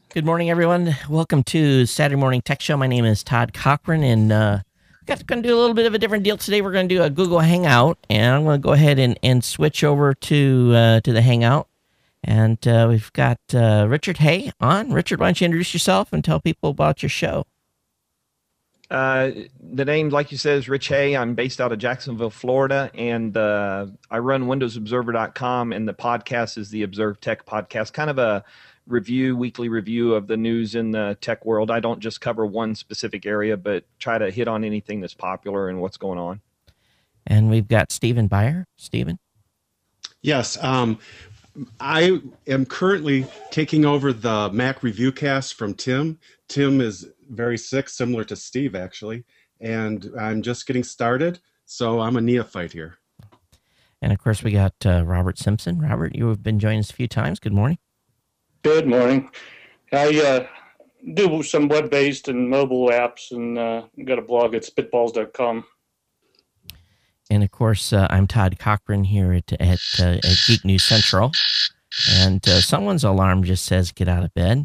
Good morning, everyone. Welcome to Saturday Morning Tech Show. My name is Todd Cochran, and going to do a little bit of a different deal today. We're going to do a Google Hangout, and I'm going to go ahead and switch over to the Hangout. And we've got Richard Hay on. Richard, why don't you introduce yourself and tell people about your show? The name, like you said, is Rich Hay. I'm based out of Jacksonville, Florida, and I run WindowsObserver.com, and the podcast is the Observe Tech Podcast, kind of a weekly review of the news in the tech world. I don't just cover one specific area, but try to hit on anything that's popular and what's going on. And we've got Stephen Beyer. Stephen? Yes. I am currently taking over the Mac Review Cast from Tim. Tim is very sick, similar to Steve, actually, and I'm just getting started, so I'm a neophyte here. And, of course, we got Robert Simpson. Robert, you have been joining us a few times. Good morning. Good morning. I do some web-based and mobile apps, and got a blog at spitballs.com. And, of course, I'm Todd Cochran here at Geek News Central. And someone's alarm just says, get out of bed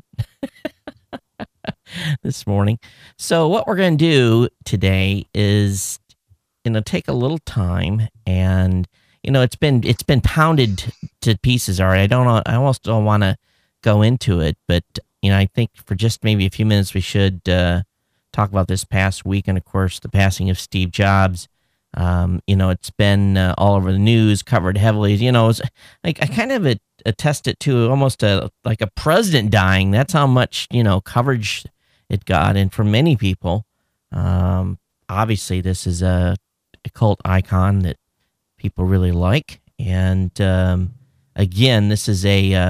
this morning. So what we're going to do today is, take a little time and, it's been pounded to pieces already. I almost don't want to go into it, but I think for just maybe a few minutes we should talk about this past week, and of course the passing of Steve Jobs. It's been all over the news, covered heavily. It's like I kind of attest it to almost like a president dying. That's how much coverage it got, and for many people, obviously this is a cult icon that people really like, and again, this is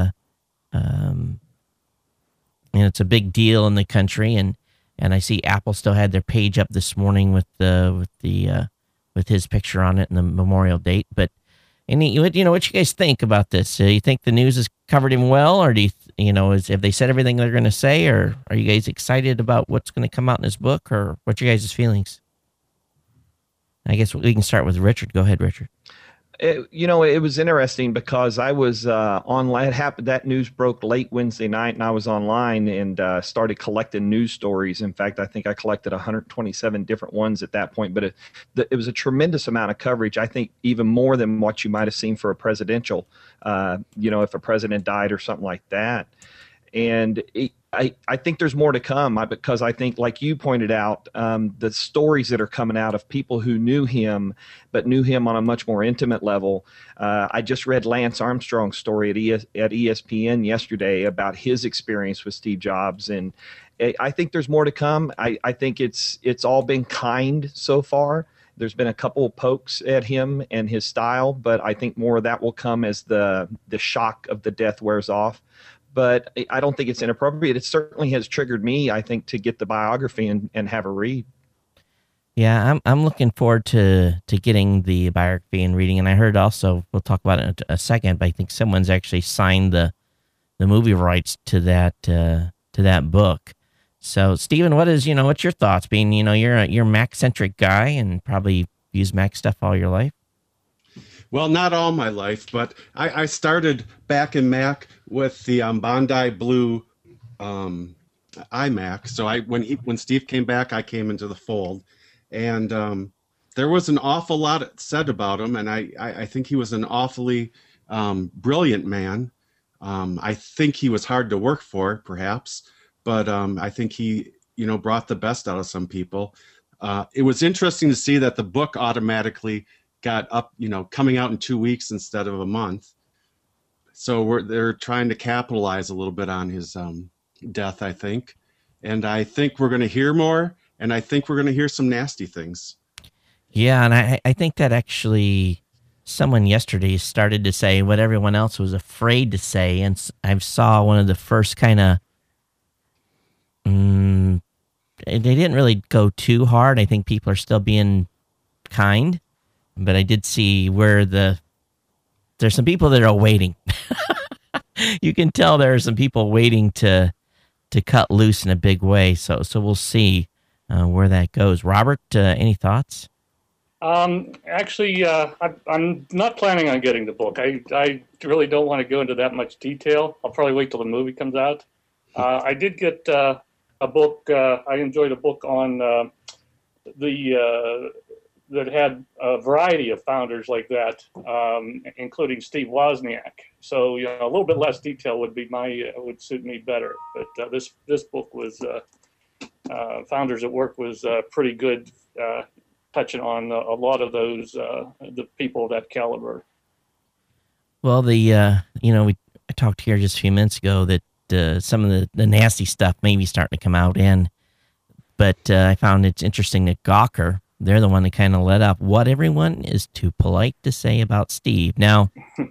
it's a big deal in the country, and I see Apple still had their page up this morning with his picture on it and the memorial date. But what you guys think about this? You think the news has covered him well, or do have they said everything they're going to say, or are you guys excited about what's going to come out in his book, or what's your guys' feelings? I guess we can start with Richard. Go ahead, Richard. It was interesting because I was online. That news broke late Wednesday night, and I was online and started collecting news stories. In fact, I think I collected 127 different ones at that point. But it was a tremendous amount of coverage. I think even more than what you might have seen for a presidential, if a president died or something like that. And I think there's more to come because I think, like you pointed out, the stories that are coming out of people who knew him, but knew him on a much more intimate level. I just read Lance Armstrong's story at ESPN yesterday about his experience with Steve Jobs, and I think there's more to come. I think it's all been kind so far. There's been a couple of pokes at him and his style, but I think more of that will come as the shock of the death wears off. But I don't think it's inappropriate. It certainly has triggered me, I think, to get the biography and have a read. Yeah, I'm looking forward to getting the biography and reading. And I heard also, we'll talk about it in a second, but I think someone's actually signed the movie rights to that book. So, Stephen, what's your thoughts? Being you're a Mac-centric guy and probably use Mac stuff all your life. Well, not all my life, but I started back in Mac with the Bondi Blue iMac. So when Steve came back, I came into the fold, and there was an awful lot said about him, and I think he was an awfully brilliant man. I think he was hard to work for, perhaps, but I think he brought the best out of some people. It was interesting to see that the book automatically got up, coming out in 2 weeks instead of a month. So they're trying to capitalize a little bit on his death, I think. And I think we're going to hear more, and I think we're going to hear some nasty things. Yeah, and I think that actually someone yesterday started to say what everyone else was afraid to say, and I saw one of the first kind of, they didn't really go too hard. I think people are still being kind. But I did see where there's some people that are waiting. You can tell there are some people waiting to cut loose in a big way. So we'll see where that goes. Robert, any thoughts? Actually, I'm not planning on getting the book. I really don't want to go into that much detail. I'll probably wait till the movie comes out. I did get a book. I enjoyed a book on that had a variety of founders like that, including Steve Wozniak. So, a little bit less detail would suit me better. But this book was Founders at Work was pretty good, touching on a lot of those the people of that caliber. Well, I talked here just a few minutes ago that some of the nasty stuff may be starting to come out but I found it's interesting that Gawker, they're the one that kind of led up what everyone is too polite to say about Steve. Now,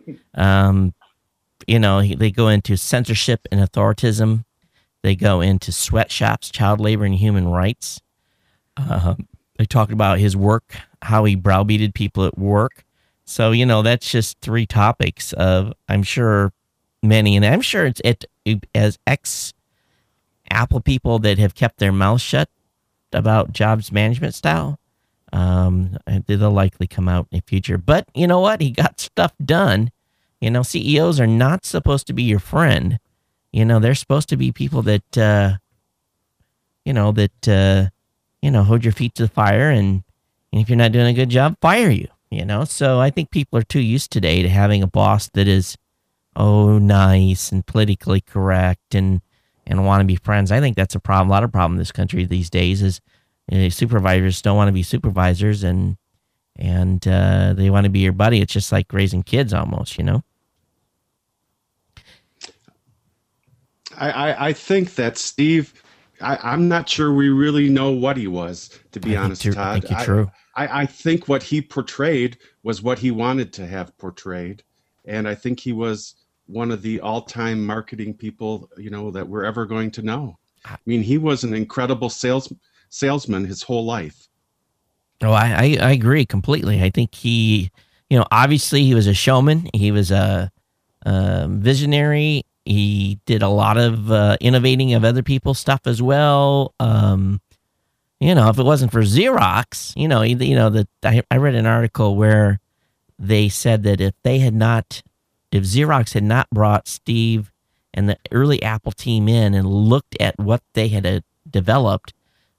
they go into censorship and authoritarianism. They go into sweatshops, child labor, and human rights. They talked about his work, how he browbeated people at work. So, that's just 3 topics of, I'm sure, many. And I'm sure it's as ex-Apple people that have kept their mouths shut about Jobs' management style. They'll likely come out in the future. But you know what? He got stuff done. CEOs are not supposed to be your friend. They're supposed to be people that, hold your feet to the fire. And if you're not doing a good job, fire you. So I think people are too used today to having a boss that is, nice and politically correct and want to be friends. I think that's a problem. A lot of problem in this country these days is supervisors don't want to be supervisors and they want to be your buddy. It's just like raising kids almost, I think that Steve, I'm not sure we really know what he was, to be honest, Todd. I think you're true. I think what he portrayed was what he wanted to have portrayed. And I think he was one of the all-time marketing people, that we're ever going to know. I mean, he was an incredible salesman his whole life. Oh, I agree completely. I think he, obviously he was a showman. He was a visionary. He did a lot of innovating of other people's stuff as well. If it wasn't for Xerox, I read an article where they said that if Xerox had not brought Steve and the early Apple team in and looked at what they had developed,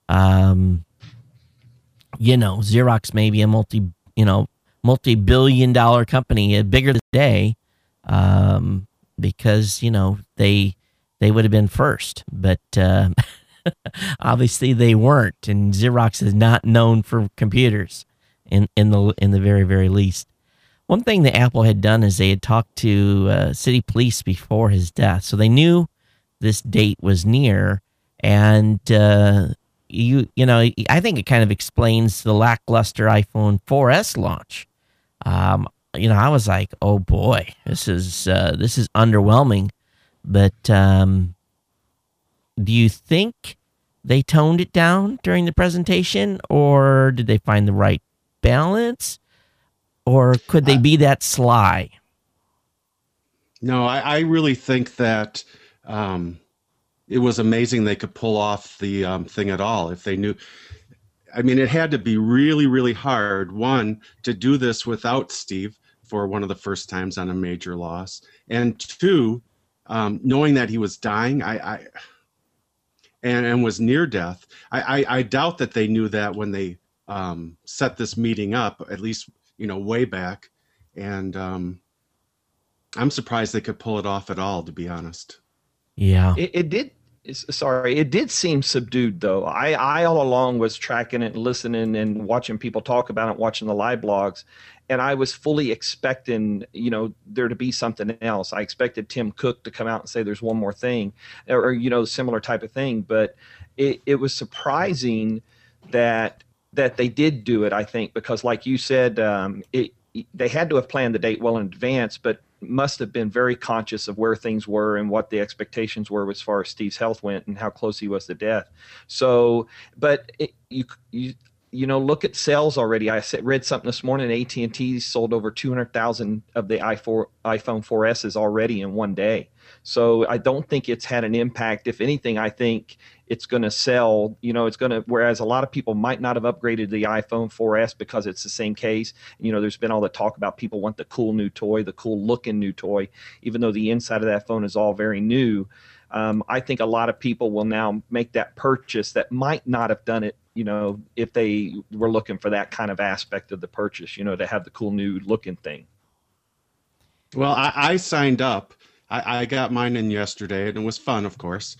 Xerox may be a multi-billion-dollar company, bigger today, because they would have been first, but obviously they weren't, and Xerox is not known for computers in the very, very least. One thing that Apple had done is they had talked to city police before his death, so they knew this date was near, and I think it kind of explains the lackluster iPhone 4S launch. I was like, oh boy, this is underwhelming. But do you think they toned it down during the presentation, or did they find the right balance, or could they be that sly? No, I really think that it was amazing they could pull off the thing at all. If they knew, I mean, it had to be really, really hard, one, to do this without Steve for one of the first times on a major loss, and two, knowing that he was dying, and was near death. I doubt that they knew that when they set this meeting up, at least, way back. And I'm surprised they could pull it off at all, to be honest. Yeah. It did seem subdued, though. I all along was tracking it and listening and watching people talk about it, watching the live blogs, and I was fully expecting, there to be something else. I expected Tim Cook to come out and say there's one more thing, or similar type of thing. But it was surprising that they did do it, I think, because like you said, they had to have planned the date well in advance, but must have been very conscious of where things were and what the expectations were as far as Steve's health went and how close he was to death. So, but look at sales already. I read something this morning. AT&T sold over 200,000 of the iPhone 4Ss already in one day. So I don't think it's had an impact. If anything, I think it's going to sell, whereas a lot of people might not have upgraded the iPhone 4S because it's the same case. There's been all the talk about people want the cool new toy, the cool looking new toy, even though the inside of that phone is all very new. I think a lot of people will now make that purchase that might not have done it, if they were looking for that kind of aspect of the purchase, to have the cool new looking thing. Well, I signed up. I got mine in yesterday, and it was fun, of course.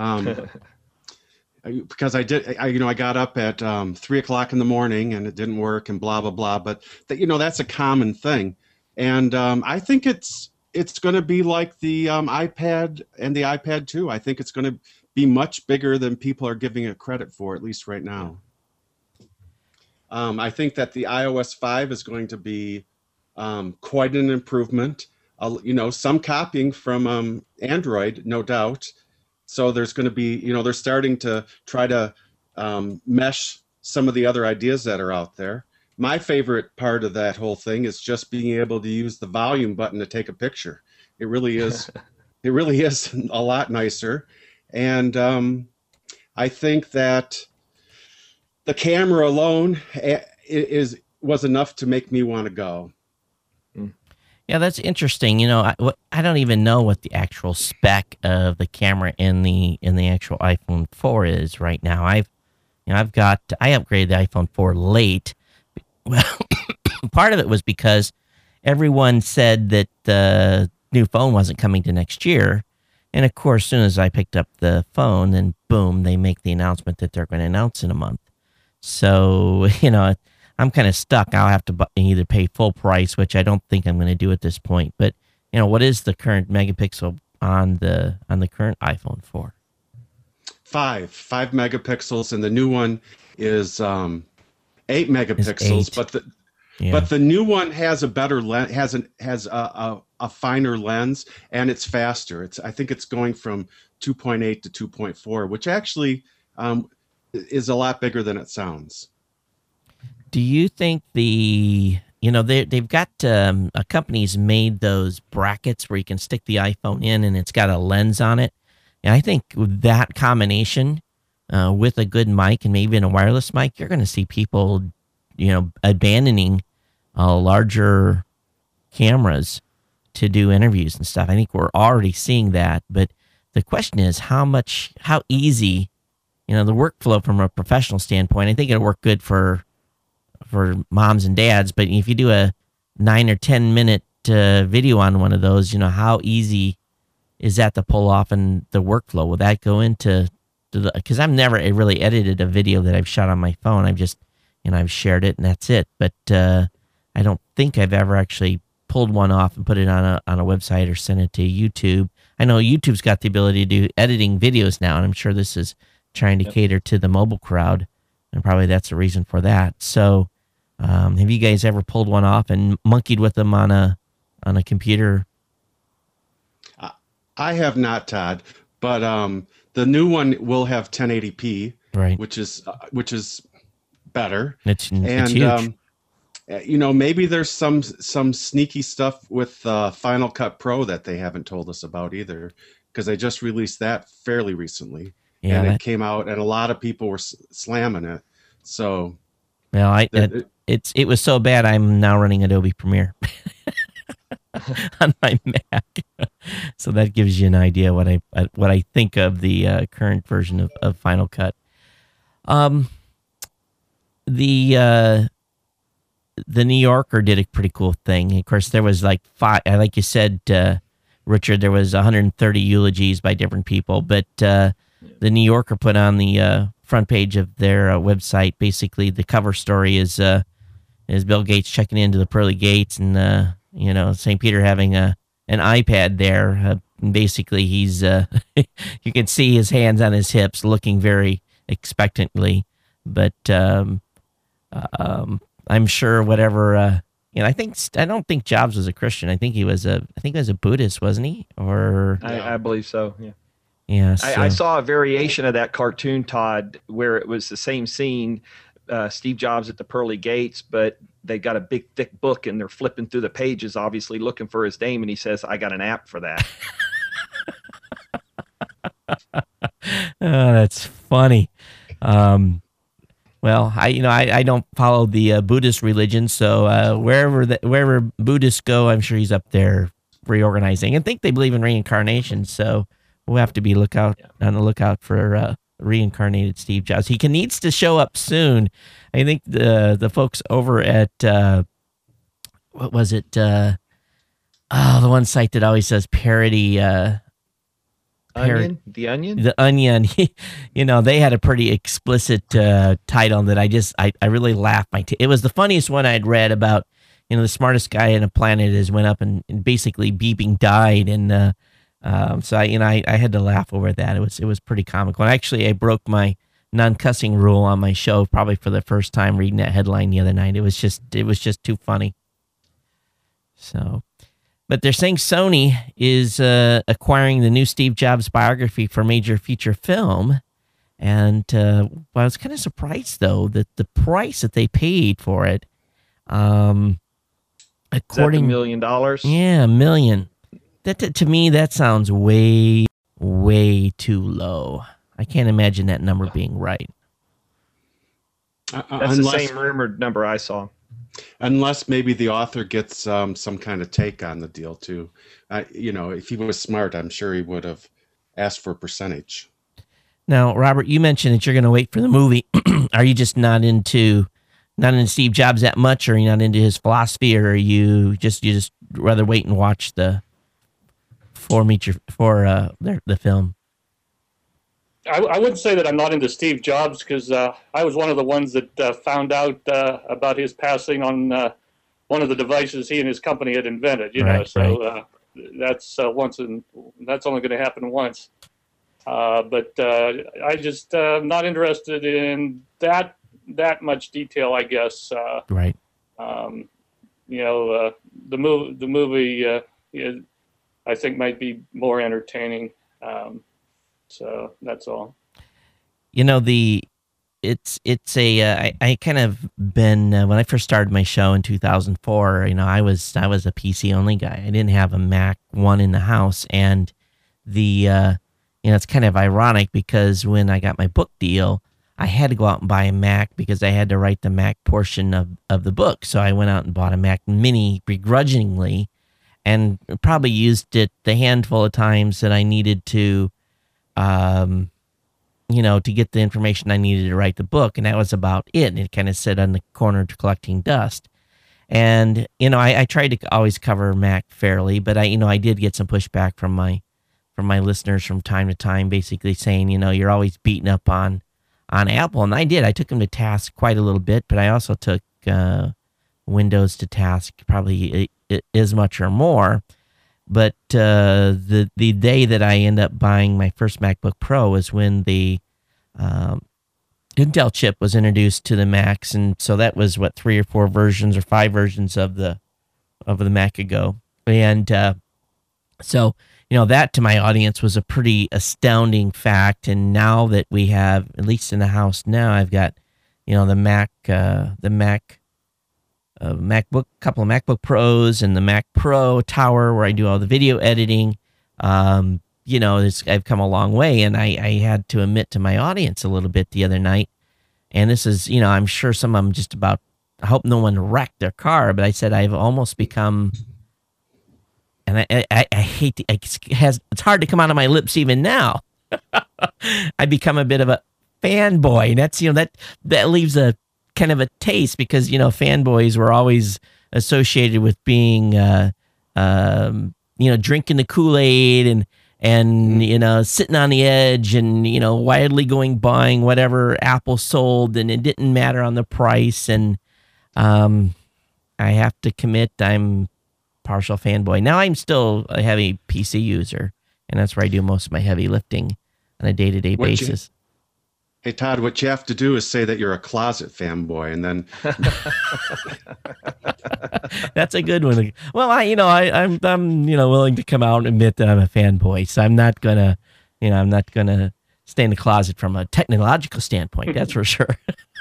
Because I got up at 3:00 in the morning and it didn't work and blah, blah, blah. But that's a common thing. And I think it's going to be like the iPad and the iPad 2. I think it's going to be much bigger than people are giving it credit for, at least right now. I think that the iOS 5 is going to be quite an improvement. Some copying from Android, no doubt. So there's going to be, they're starting to try to mesh some of the other ideas that are out there. My favorite part of that whole thing is just being able to use the volume button to take a picture. It really is, it really is a lot nicer. And I think that the camera alone was enough to make me want to go. Yeah, that's interesting. I don't even know what the actual spec of the camera in the actual iPhone 4 is right now. I upgraded the iPhone 4 late. Well, part of it was because everyone said that the new phone wasn't coming to next year, and of course, as soon as I picked up the phone, then boom, they make the announcement that they're going to announce in a month. So I'm kind of stuck. I'll have to either pay full price, which I don't think I'm going to do at this point. But what is the current megapixel on the current iPhone 4? 5 megapixels, and the new one is 8 megapixels. But the new one has a better lens, has a finer lens, and it's faster. I think it's going from 2.8 to 2.4, which actually is a lot bigger than it sounds. Do you think they've got a company's made those brackets where you can stick the iPhone in and it's got a lens on it? And I think with that combination with a good mic and maybe in a wireless mic, you're going to see people, abandoning larger cameras to do interviews and stuff. I think we're already seeing that. But the question is how easy, the workflow from a professional standpoint. I think it'll work good for moms and dads, but if you do a 9 or 10 minute video on one of those, how easy is that to pull off in the workflow? Will that go into because I've never really edited a video that I've shot on my phone. I've just, I've shared it and that's it. But I don't think I've ever actually pulled one off and put it on a website or sent it to YouTube. I know YouTube's got the ability to do editing videos now, and I'm sure this is trying to cater to the mobile crowd, and probably that's the reason for that. So have you guys ever pulled one off and monkeyed with them on a computer? I have not, Todd, but the new one will have 1080p, right? Which is better. It's huge. Maybe there's some sneaky stuff with Final Cut Pro that they haven't told us about either, because they just released that fairly recently, and it came out, and a lot of people were slamming it. So, well, it was so bad I'm now running Adobe Premiere on my Mac, so that gives you an idea what I think of the current version of Final Cut. The New Yorker did a pretty cool thing. Of course, there was like you said, Richard, there was 130 eulogies by different people, but the New Yorker put on the front page of their website, basically the cover story is Bill Gates checking into the pearly gates, and St. Peter having an iPad there. Basically, he's you can see his hands on his hips, looking very expectantly. But I'm sure whatever. I don't think Jobs was a Christian. I think he was a Buddhist, wasn't he? Or I believe so. Yeah. Yeah. I saw a variation of that cartoon, Todd, where it was the same scene, Steve Jobs at the pearly gates, but they got a big thick book and they're flipping through the pages, obviously looking for his name, and he says, "I got an app for that." Oh, that's funny. Well, I don't follow the Buddhist religion, so wherever Buddhists go, I'm sure he's up there reorganizing. I think they believe in reincarnation, so we'll have to be on the lookout for reincarnated Steve Jobs. He needs to show up soon. I think the folks over at what was it? The one site that always says parody. Onion? The Onion? The Onion. They had a pretty explicit title that I really laughed. It was the funniest one I'd read about, the smartest guy on the planet has went up and basically beeping died. And so I had to laugh over that. It was pretty comical. And actually, I broke my non-cussing rule on my show probably for the first time reading that headline the other night. It was just too funny. So, but they're saying Sony is acquiring the new Steve Jobs biography for major feature film. And I was kind of surprised, though, that the price that they paid for it, according $1 million. Yeah, $1 million. That to me, that sounds way, way too low. I can't imagine that number being right. That's the same rumored number I saw. Unless maybe the author gets some kind of take on the deal too. If he was smart, I'm sure he would have asked for a percentage. Now, Robert, you mentioned that you're going to wait for the movie. Are you just not into Steve Jobs that much, or are you not into his philosophy, or are you just rather wait and watch the the film? I wouldn't say that I'm not into Steve Jobs, because I was one of the ones that found out about his passing on one of the devices he and his company had invented. That's that's only going to happen once. But I just not interested in that much detail, I guess. Right. The movie I think might be more entertaining. So that's all. I kind of been when I first started my show in 2004. I was a PC only guy. I didn't have a Mac One in the house, and it's kind of ironic because when I got my book deal, I had to go out and buy a Mac because I had to write the Mac portion of the book. So I went out and bought a Mac Mini begrudgingly, and probably used it the handful of times that I needed to. To get the information I needed to write the book, and that was about it. And it kind of sat on the corner collecting dust. And I tried to always cover Mac fairly, but I did get some pushback from my listeners from time to time, basically saying, you're always beating up on Apple, and I did. I took them to task quite a little bit, but I also took Windows to task probably as much or more. But the day that I end up buying my first MacBook Pro was when the Intel chip was introduced to the Macs, and so that was 3 or 4 versions or 5 versions of the Mac ago. And so that to my audience was a pretty astounding fact. And now that we have, at least in the house now, I've got the Mac. MacBook, couple of MacBook Pros, and the Mac Pro Tower where I do all the video editing. I've come a long way, and I had to admit to my audience a little bit the other night. And this is, I'm sure some of them just about, I hope no one wrecked their car, but I said I've almost become, and I hate it's hard to come out of my lips even now. I become a bit of a fanboy, and that's, that leaves a kind of a taste, because fanboys were always associated with being drinking the Kool-Aid and sitting on the edge and widely buying whatever Apple sold, and it didn't matter on the price. And I have to commit, I'm partial fanboy. Now I'm still a heavy PC user, and that's where I do most of my heavy lifting on a day-to-day basis. Hey, Todd, what you have to do is say that you're a closet fanboy, and then that's a good one. Well, I'm willing to come out and admit that I'm a fanboy, so I'm not gonna stay in the closet from a technological standpoint. That's for sure.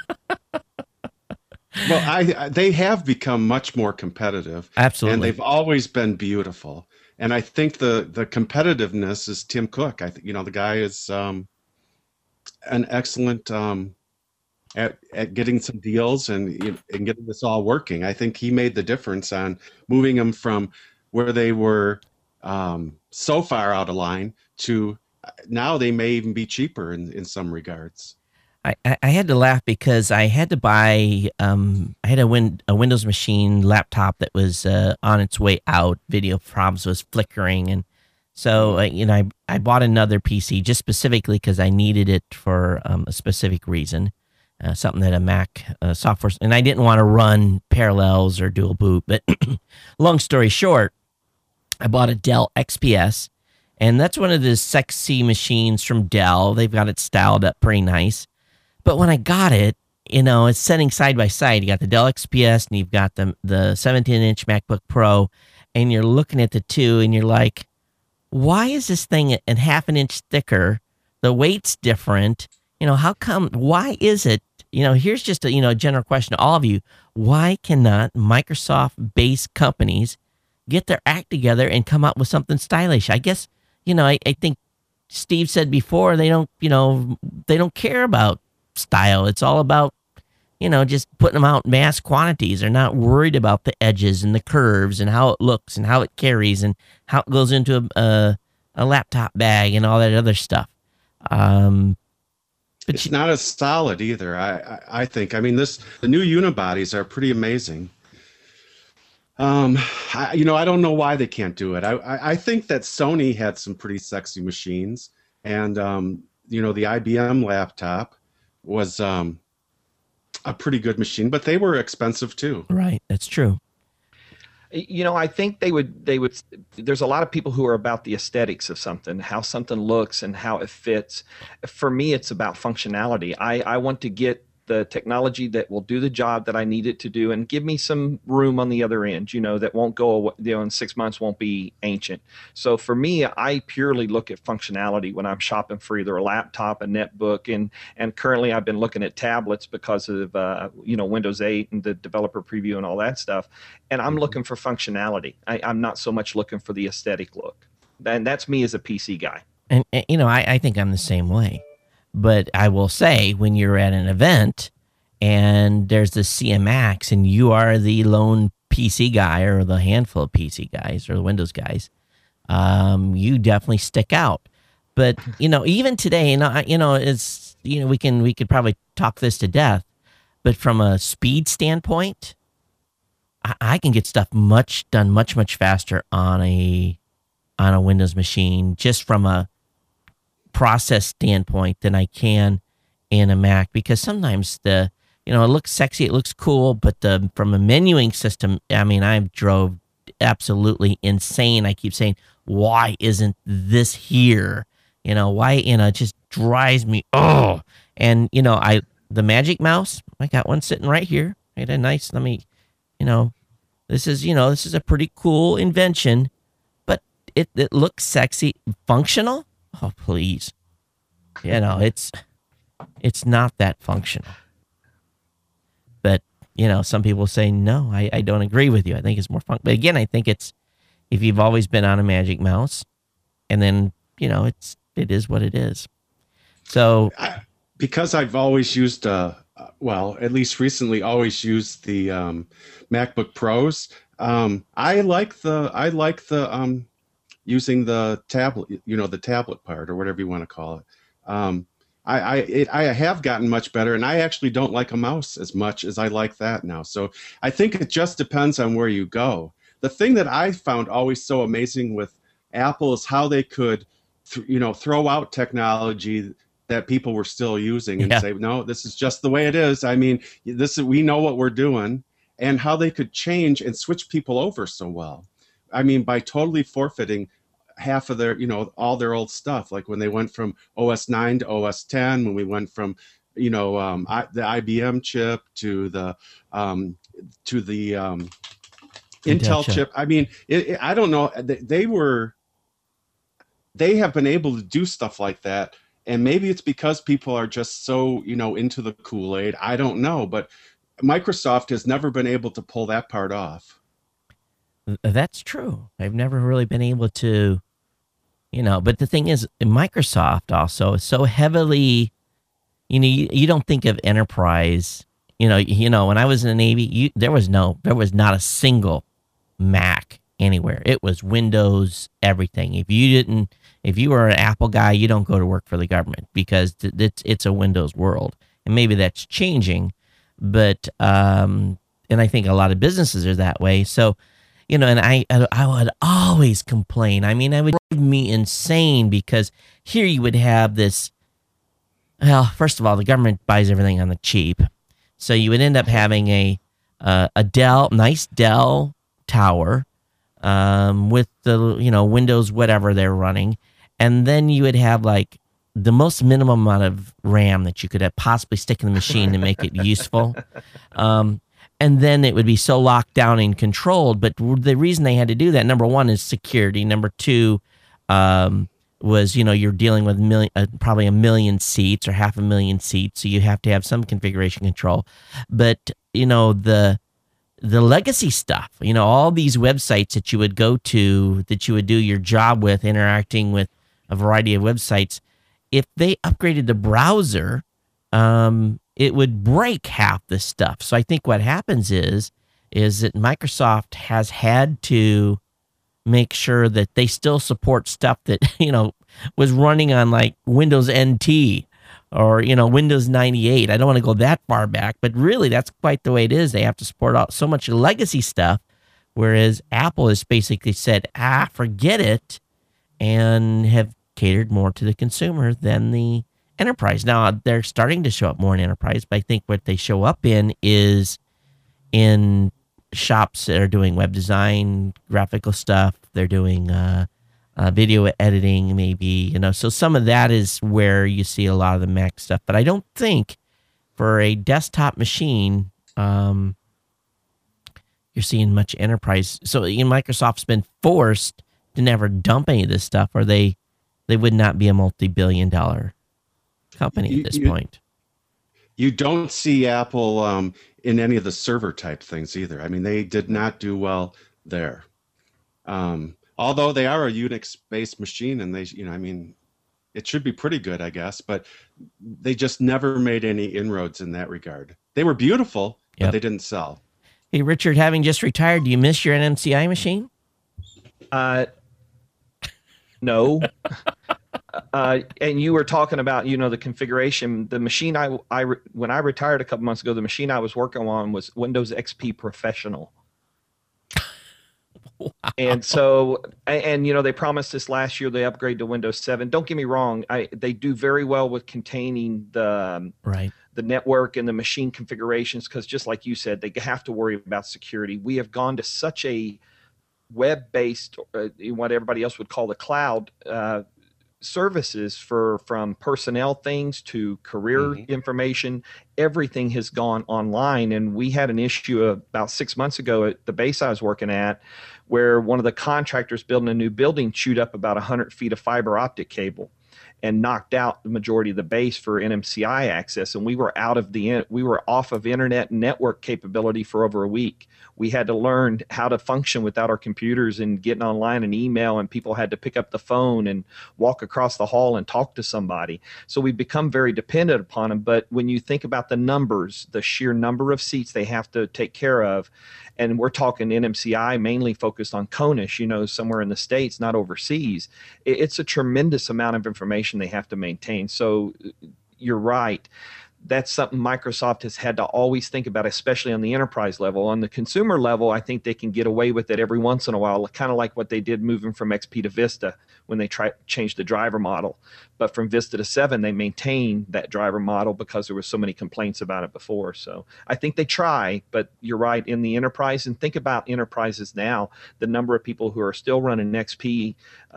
Well, they have become much more competitive. Absolutely. And they've always been beautiful. And I think the competitiveness is Tim Cook. I think the guy is an excellent at getting some deals and getting this all working. I think he made the difference on moving them from where they were so far out of line to now they may even be cheaper in some regards. I had to laugh because I had to buy I had a Windows machine laptop that was on its way out. Video problems was flickering, and so I bought another PC just specifically because I needed it for a specific reason, something that a Mac software, and I didn't want to run Parallels or dual boot. But long story short, I bought a Dell XPS, and that's one of the sexy machines from Dell. They've got it styled up pretty nice. But when I got it, it's sitting side by side. You got the Dell XPS and you've got the 17-inch MacBook Pro, and you're looking at the two and you're like, why is this thing a half an inch thicker? The weight's different. How come? Why is it? Here's just a general question to all of you. Why cannot Microsoft-based companies get their act together and come up with something stylish? I guess, I think Steve said before, they don't care about style. It's all about, just putting them out in mass quantities. They're not worried about the edges and the curves and how it looks and how it carries and how it goes into a laptop bag and all that other stuff. But it's not as solid either. I think. I mean, the new unibodies are pretty amazing. I don't know why they can't do it. I think that Sony had some pretty sexy machines, and the IBM laptop was a pretty good machine, but they were expensive too. Right, that's true. I think they would. There's a lot of people who are about the aesthetics of something, how something looks and how it fits. For me, it's about functionality. I want to get the technology that will do the job that I need it to do and give me some room on the other end, that won't go away, in 6 months won't be ancient. So for me, I purely look at functionality when I'm shopping for either a laptop, a netbook, and currently I've been looking at tablets because of, Windows 8 and the developer preview and all that stuff. And I'm looking for functionality. I'm not so much looking for the aesthetic look. And that's me as a PC guy. And I think I'm the same way. But I will say, when you're at an event and there's the CMX and you are the lone PC guy or the handful of PC guys or the Windows guys, you definitely stick out. But, even today, it's, we could probably talk this to death, but from a speed standpoint, I can get stuff done much faster on a Windows machine, just from a process standpoint, than I can in a Mac, because sometimes it looks sexy, it looks cool, but from a menuing system, I've drove absolutely insane. I keep saying, why isn't this here? Why, it just drives me. Oh, and the Magic Mouse, I got one sitting right here. Right, a nice, this is a pretty cool invention, but it looks sexy, functional. Oh, please. It's not that functional. But, some people say, no, I don't agree with you. I think it's more fun. But again, I think it's, if you've always been on a Magic Mouse, and then, it is what it is. So. Because I've always used, at least recently, always used the MacBook Pros. I like the using the tablet, the tablet part or whatever you want to call it. I have gotten much better, and I actually don't like a mouse as much as I like that now. So I think it just depends on where you go. The thing that I found always so amazing with Apple is how they could, throw out technology that people were still using and say, no, this is just the way it is. We know what we're doing, and how they could change and switch people over so well. By totally forfeiting half of their, all their old stuff, like when they went from OS 9 to OS 10, when we went from, the IBM chip to the Intel chip. I don't know. They have been able to do stuff like that, and maybe it's because people are just so, into the Kool-Aid. I don't know, but Microsoft has never been able to pull that part off. That's true. I've never really been able to, but the thing is, Microsoft also is so heavily, you don't think of enterprise, when I was in the Navy, there was not a single Mac anywhere. It was Windows everything. If you were an Apple guy, you don't go to work for the government because it's a Windows world. And maybe that's changing, but and I think a lot of businesses are that way. So, and I would always complain. I mean, it would drive me insane because here you would have this. Well, first of all, the government buys everything on the cheap, so you would end up having a nice Dell tower with the Windows whatever they're running, and then you would have like the most minimum amount of RAM that you could have possibly stick in the machine to make it useful. And then it would be so locked down and controlled. But the reason they had to do that, number one, is security. Number two, was you're dealing with probably 1 million seats or 500,000 seats, so you have to have some configuration control. But the legacy stuff, all these websites that you would go to, that you would do your job with, interacting with a variety of websites, if they upgraded the browser, it would break half this stuff. So I think what happens is that Microsoft has had to make sure that they still support stuff that, was running on like Windows NT or, Windows 98. I don't want to go that far back, but really that's quite the way it is. They have to support so much legacy stuff, whereas Apple has basically said, forget it, and have catered more to the consumer than the enterprise. Now, they're starting to show up more in enterprise, but I think what they show up in is in shops that are doing web design, graphical stuff. They're doing video editing, maybe, so some of that is where you see a lot of the Mac stuff. But I don't think for a desktop machine, you're seeing much enterprise. So Microsoft's been forced to never dump any of this stuff, or they would not be a multi-billion-dollar company at this point. You don't see Apple in any of the server type things either. I mean, they did not do well there. Although they are a Unix-based machine, and it should be pretty good, I guess. But they just never made any inroads in that regard. They were beautiful, but they didn't sell. Hey, Richard, having just retired, do you miss your NMCI machine? No. And you were talking about, the configuration. The machine when I retired a couple months ago, the machine I was working on was Windows XP Professional. Wow. And so, they promised this last year, they upgrade to Windows 7. Don't get me wrong. They do very well with containing the network and the machine configurations, because just like you said, they have to worry about security. We have gone to such a web-based, what everybody else would call the cloud, services from personnel things to career information. Everything has gone online. And we had an issue about 6 months ago at the base I was working at, where one of the contractors building a new building chewed up about 100 feet of fiber optic cable and knocked out the majority of the base for NMCI access. And we were off of internet and network capability for over a week. We had to learn how to function without our computers and getting online and email, and people had to pick up the phone and walk across the hall and talk to somebody. So we've become very dependent upon them. But when you think about the numbers, the sheer number of seats they have to take care of, and we're talking NMCI mainly focused on CONUS, somewhere in the States, not overseas. It's a tremendous amount of information they have to maintain. So you're right. That's something Microsoft has had to always think about, especially on the enterprise level. On the consumer level, I think they can get away with it every once in a while, kind of like what they did moving from XP to Vista when they changed the driver model. But from Vista to 7, they maintained that driver model because there were so many complaints about it before. So I think they try, but you're right, in the enterprise, and think about enterprises now, the number of people who are still running XP,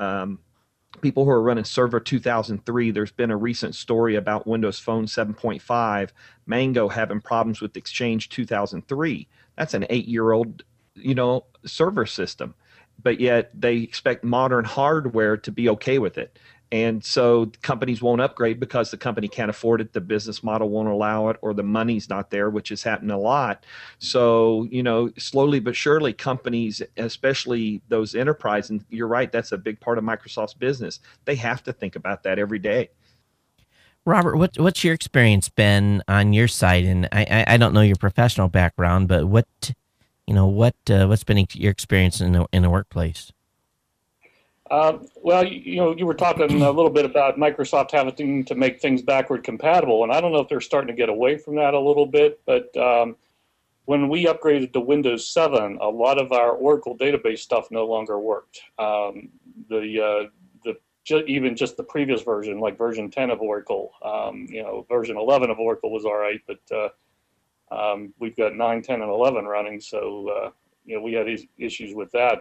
people who are running Server 2003. There's been a recent story about Windows Phone 7.5, Mango having problems with Exchange 2003. That's an 8-year-old, server system, but yet they expect modern hardware to be okay with it. And so companies won't upgrade because the company can't afford it, the business model won't allow it, or the money's not there, which has happened a lot. So, slowly but surely companies, especially those enterprise, and you're right, that's a big part of Microsoft's business, they have to think about that every day. Robert, what's your experience been on your side? And I don't know your professional background, but what's been your experience in the workplace? Well, you were talking a little bit about Microsoft having to make things backward compatible, and I don't know if they're starting to get away from that a little bit, but when we upgraded to Windows 7, a lot of our Oracle database stuff no longer worked. Even just the previous version, like version 10 of Oracle, version 11 of Oracle was all right, but we've got 9, 10, and 11 running, so we had issues with that.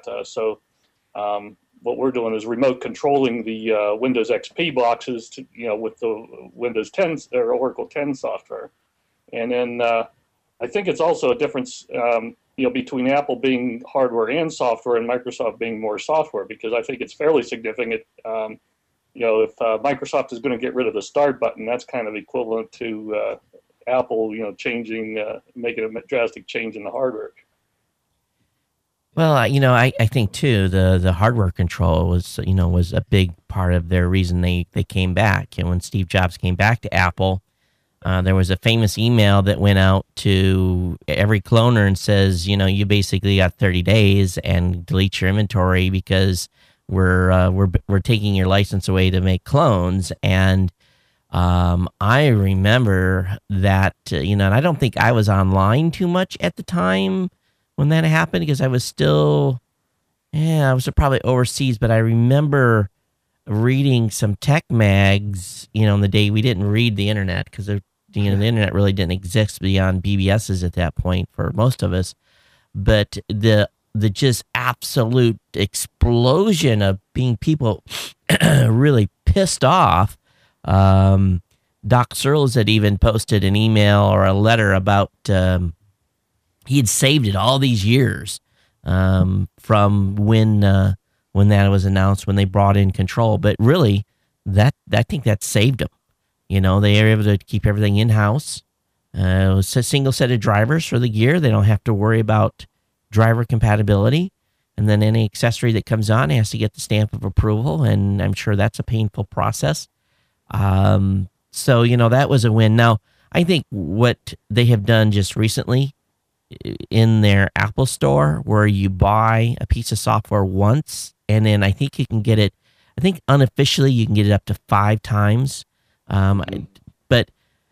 What we're doing is remote controlling the Windows XP boxes with the Windows 10 or Oracle 10 software. And then I think it's also a difference between Apple being hardware and software and Microsoft being more software, because I think it's fairly significant. If Microsoft is going to get rid of the start button, that's kind of equivalent to Apple, making a drastic change in the hardware. Well, I think too the hardware control was a big part of their reason they came back. And when Steve Jobs came back to Apple, there was a famous email that went out to every cloner and says, you basically got 30 days and delete your inventory because we're taking your license away to make clones. And I remember that, and I don't think I was online too much at the time when that happened, because I was still, I was probably overseas, but I remember reading some tech mags, in the day we didn't read the internet, because the internet really didn't exist beyond BBSs at that point for most of us. But the just absolute explosion of being people really pissed off. Doc Searles had even posted an email or a letter about, he had saved it all these years from when that was announced, when they brought in control. But really, I think that saved them. They are able to keep everything in-house. It was a single set of drivers for the gear. They don't have to worry about driver compatibility. And then any accessory that comes on has to get the stamp of approval, and I'm sure that's a painful process. So, that was a win. Now, I think what they have done just recently in their Apple Store, where you buy a piece of software once, and then I think you can get it, I think unofficially you can get it up to 5 times. But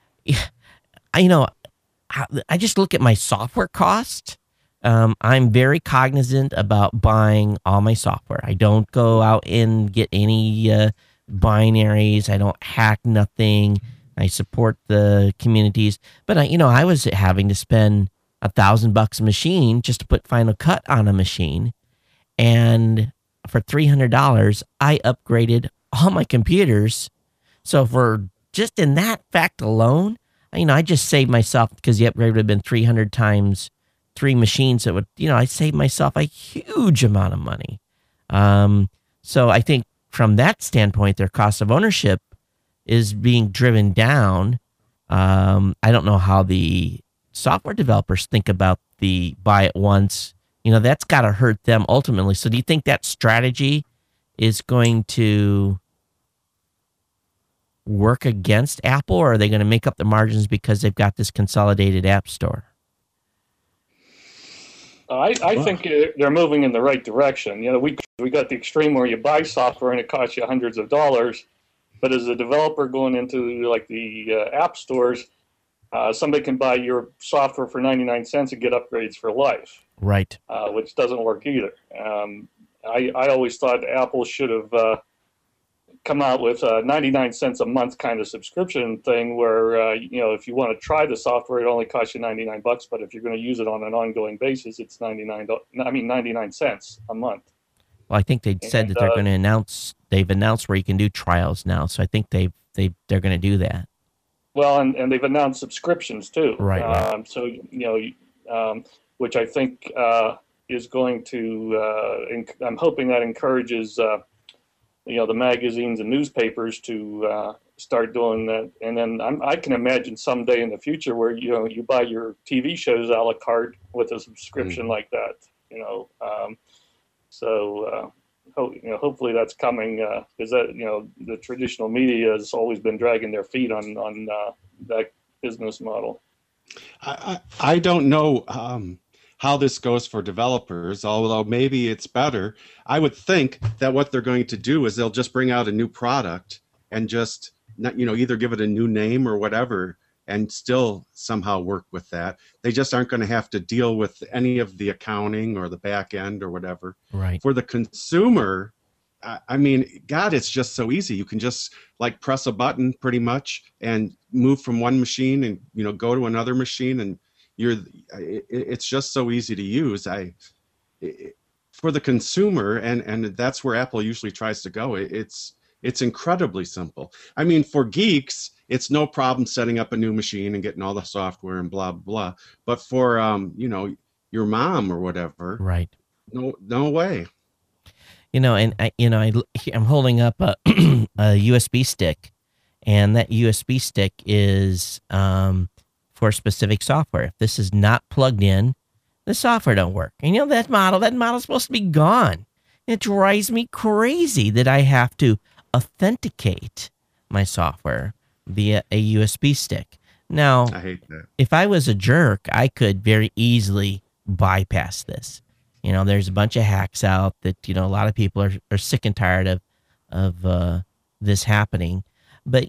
I just look at my software cost. I'm very cognizant about buying all my software. I don't go out and get any binaries. I don't hack nothing. I support the communities. But I was having to spend $1,000 a machine just to put Final Cut on a machine, and for $300, I upgraded all my computers. So for just in that fact alone, I just saved myself, because the upgrade would have been 300 times 3 machines. That would, I saved myself a huge amount of money. So I think from that standpoint, their cost of ownership is being driven down. I don't know how the software developers think about the buy it once. That's got to hurt them ultimately. So do you think that strategy is going to work against Apple, or are they going to make up the margins because they've got this consolidated app store? I think they're moving in the right direction. We got the extreme where you buy software and it costs you hundreds of dollars, but as a developer going into like the app stores, somebody can buy your software for 99 cents and get upgrades for life. Right. Which doesn't work either. I always thought Apple should have come out with a 99 cents a month kind of subscription thing where, if you want to try the software, it only costs you $99, but if you're going to use it on an ongoing basis, it's 99 cents a month. Well, I think they said that they're going to they've announced where you can do trials now. So I think they're going to do that. Well, and they've announced subscriptions too. Right. So, which I think is going to, I'm hoping that encourages, the magazines and newspapers to start doing that. And then I can imagine someday in the future where, you buy your TV shows a la carte with a subscription like that, hopefully that's coming, because that, the traditional media has always been dragging their feet on that business model. I don't know how this goes for developers, although maybe it's better. I would think that what they're going to do is they'll just bring out a new product and just not, either give it a new name or whatever, and still somehow work with that. They just aren't going to have to deal with any of the accounting or the back end or whatever. Right. For the consumer, I mean, God, it's just so easy. You can just like press a button pretty much and move from one machine and, go to another machine, and it's just so easy to use. For the consumer, and that's where Apple usually tries to go. It's incredibly simple. I mean, for geeks, it's no problem setting up a new machine and getting all the software and blah, blah. But for, your mom or whatever, right. No way. And I'm holding up a USB stick, and that USB stick is for specific software. If this is not plugged in, the software don't work. And that model's supposed to be gone. It drives me crazy that I have to authenticate my software via a USB stick. Now, I hate that. If I was a jerk, I could very easily bypass this. There's a bunch of hacks out that, a lot of people are sick and tired of this happening. But,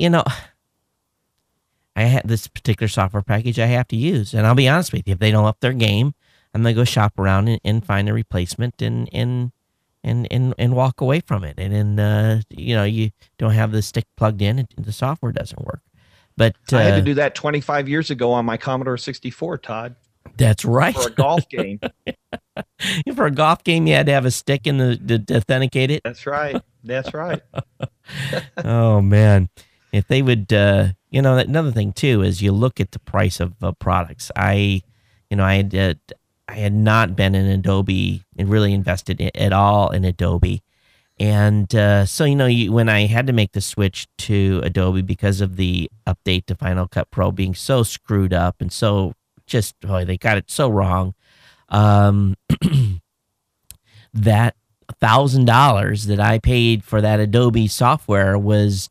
I had this particular software package I have to use. And I'll be honest with you, if they don't up their game, I'm going to go shop around and find a replacement and walk away from it. And then, you don't have the stick plugged in and the software doesn't work. But I had to do that 25 years ago on my Commodore 64, Todd. That's right. For a golf game. For a golf game, you had to have a stick to authenticate it. That's right. Oh, man. If they would, another thing, too, is you look at the price of products. I had not been in Adobe and really invested at all in Adobe. And so, when I had to make the switch to Adobe because of the update to Final Cut Pro being so screwed up and so they got it so wrong, that $1,000 that I paid for that Adobe software was,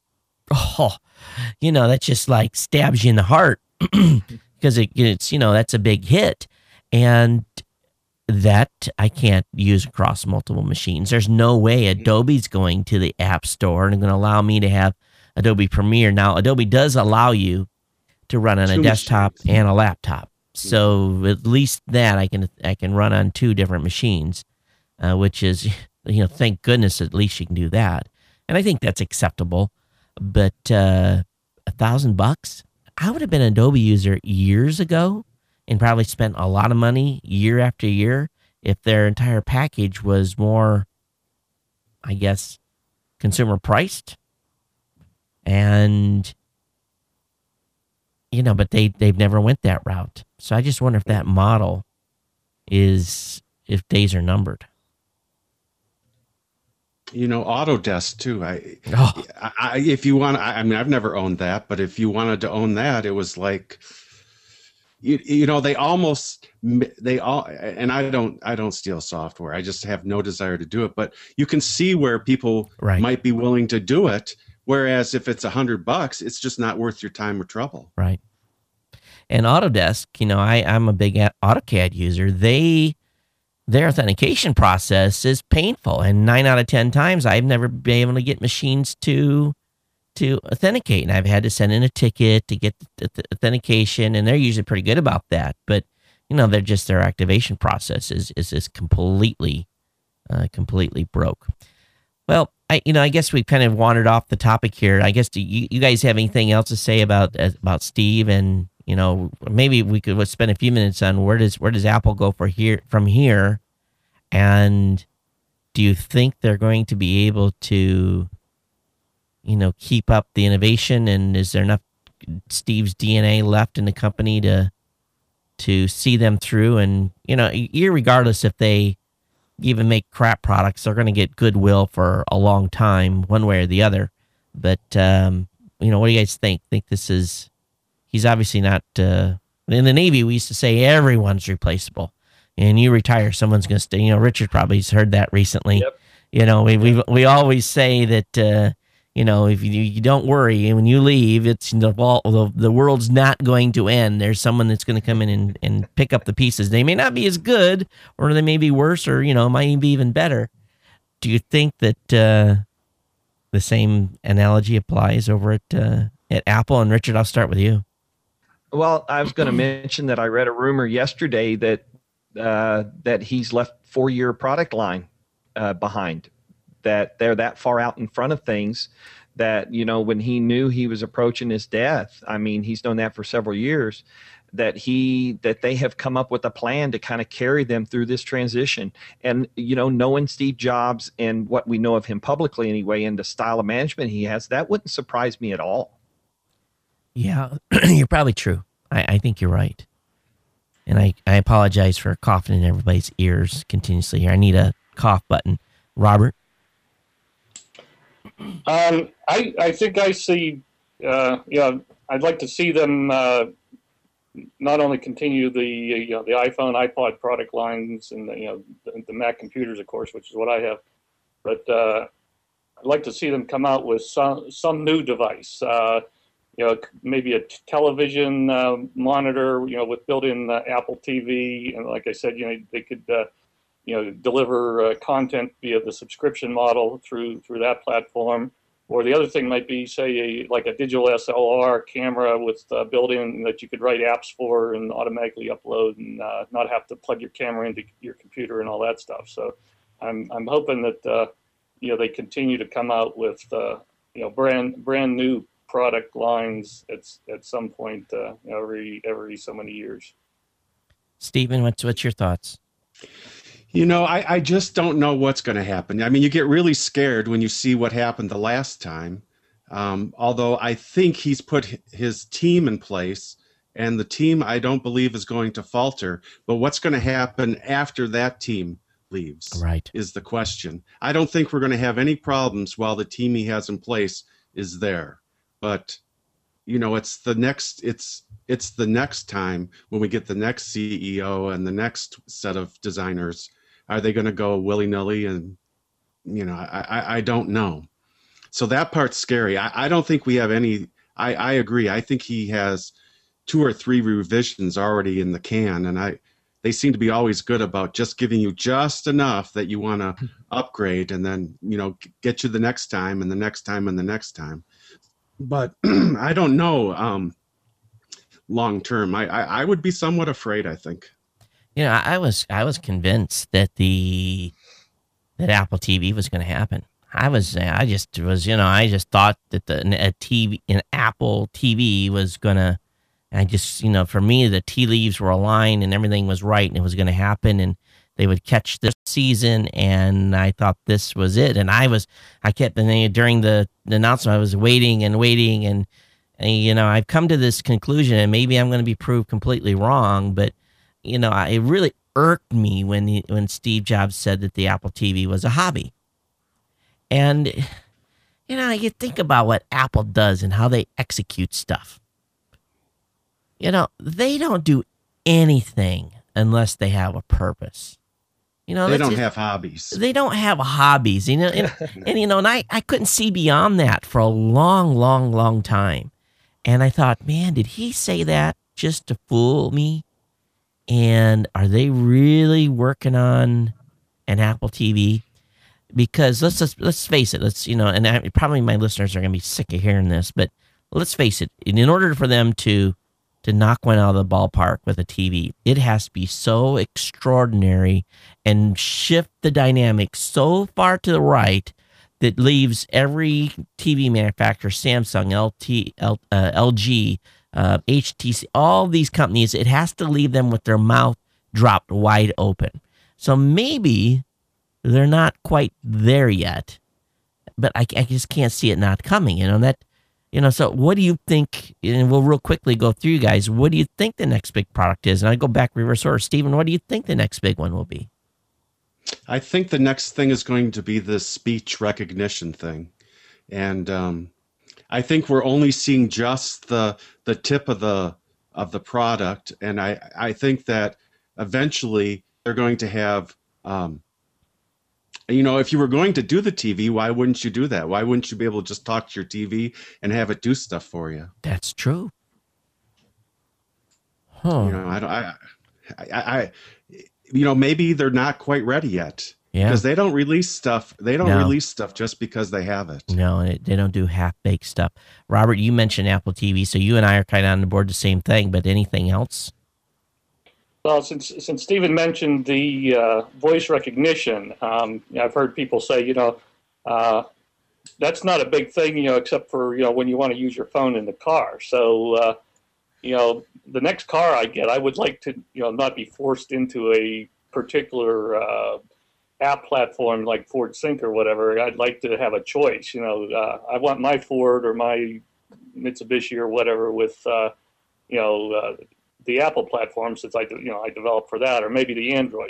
that just like stabs you in the heart because it's that's a big hit. And that I can't use across multiple machines. There's no way Adobe's going to the App Store and going to allow me to have Adobe Premiere. Now, Adobe does allow you to run on a desktop and a laptop. So at least that I can run on two different machines, which is, thank goodness at least you can do that. And I think that's acceptable. But $1,000, I would have been an Adobe user years ago and probably spent a lot of money year after year if their entire package was more, I guess, consumer priced. And, but they've never went that route. So I just wonder if that model if days are numbered. Autodesk too. If you want, I've never owned that, but if you wanted to own that, it was like, they all, and I don't steal software. I just have no desire to do it, but you can see where people might be willing to do it. Whereas if it's $100, it's just not worth your time or trouble. Right. And Autodesk, I'm a big AutoCAD user. Their authentication process is painful, and 9 out of 10 times I've never been able to get machines to authenticate, and I've had to send in a ticket to get the authentication, and they're usually pretty good about that. But their activation process is just completely broke. Well, I guess we kind of wandered off the topic here. I guess do you guys have anything else to say about Steve? And maybe we could spend a few minutes on where does Apple go from here, and do you think they're going to be able to keep up the innovation, and is there enough Steve's DNA left in the company to see them through? And irregardless if they even make crap products, they're going to get goodwill for a long time, one way or the other. But what do you guys think? He's obviously not. In the Navy, we used to say everyone's replaceable, and you retire, someone's going to stay. Richard probably has heard that recently. Yep. We always say that if you don't worry, and when you leave, it's the world's not going to end. There's someone that's going to come in and pick up the pieces. They may not be as good, or they may be worse, or might be even better. Do you think that the same analogy applies over at Apple? And Richard, I'll start with you. Well, I was going to mention that I read a rumor yesterday that he's left 4-year product line behind. That they're that far out in front of things that, when he knew he was approaching his death, I mean, he's known that for several years, that they have come up with a plan to kind of carry them through this transition. And, knowing Steve Jobs and what we know of him publicly anyway, and the style of management he has, that wouldn't surprise me at all. Yeah, you're probably true. I think you're right. And I apologize for coughing in everybody's ears continuously here. I need a cough button. Robert? I think I see, I'd like to see them not only continue the iPhone, iPod product lines and the Mac computers, of course, which is what I have, but I'd like to see them come out with some new device. Maybe a television monitor, with built-in Apple TV, and like I said, they could deliver content via the subscription model through that platform. Or the other thing might be, say, like a digital SLR camera with built-in that you could write apps for and automatically upload, and not have to plug your camera into your computer and all that stuff. So I'm hoping that they continue to come out with brand new product lines at some point every so many years. Stephen, what's your thoughts? I just don't know what's going to happen. I mean, you get really scared when you see what happened the last time. Although I think he's put his team in place, and the team I don't believe is going to falter. But what's going to happen after that team leaves is the question. I don't think we're going to have any problems while the team he has in place is there. But it's the next time when we get the next CEO and the next set of designers. Are they going to go willy-nilly? And, I don't know. So that part's scary. I don't think we have any. I agree. I think he has 2 or 3 revisions already in the can. And they seem to be always good about just giving you just enough that you want to upgrade, and then, get you the next time and the next time and the next time. But I don't know. Long term, I would be somewhat afraid, I think. I was convinced that that Apple TV was going to happen. I just thought that an Apple TV was going to, for me, the tea leaves were aligned and everything was right and it was going to happen, and they would catch this season, and I thought this was it. And I kept, during the announcement, I was waiting, and I've come to this conclusion, and maybe I'm going to be proved completely wrong, but it really irked me when Steve Jobs said that the Apple TV was a hobby. And you think about what Apple does and how they execute stuff. They don't do anything unless they have a purpose. They don't have hobbies. They don't have hobbies. And I couldn't see beyond that for a long, long, long time. And I thought, man, did he say that just to fool me? And are they really working on an Apple TV? Because let's face it, and probably my listeners are going to be sick of hearing this, but let's face it, in order for them to knock one out of the ballpark with a TV, it has to be so extraordinary and shift the dynamics so far to the right that leaves every TV manufacturer, Samsung, LG, HTC, all these companies, it has to leave them with their mouth dropped wide open. So maybe they're not quite there yet, but I just can't see it not coming. So what do you think? And we'll real quickly go through, you guys. What do you think the next big product is? And I go back reverse order. Stephen, what do you think the next big one will be? I think the next thing is going to be the speech recognition thing, and I think we're only seeing just the tip of the product, and I think that eventually they're going to have You know, if you were going to do the TV, why wouldn't you do that? Why wouldn't you be able to just talk to your TV and have it do stuff for you? That's true. You Huh. know, you know, maybe they're not quite ready yet Yeah. because they don't release stuff. They don't No. release stuff just because they have it. No, they don't do half-baked stuff. Robert, you mentioned Apple TV, so you and I are kind of on the board the same thing, but anything else? Well, since Stephen mentioned the voice recognition, I've heard people say, that's not a big thing, except for, when you want to use your phone in the car. So, the next car I get, I would like to, not be forced into a particular app platform like Ford Sync or whatever. I'd like to have a choice. I want my Ford or my Mitsubishi or whatever with, the Apple platform, since I developed for that, or maybe the Android,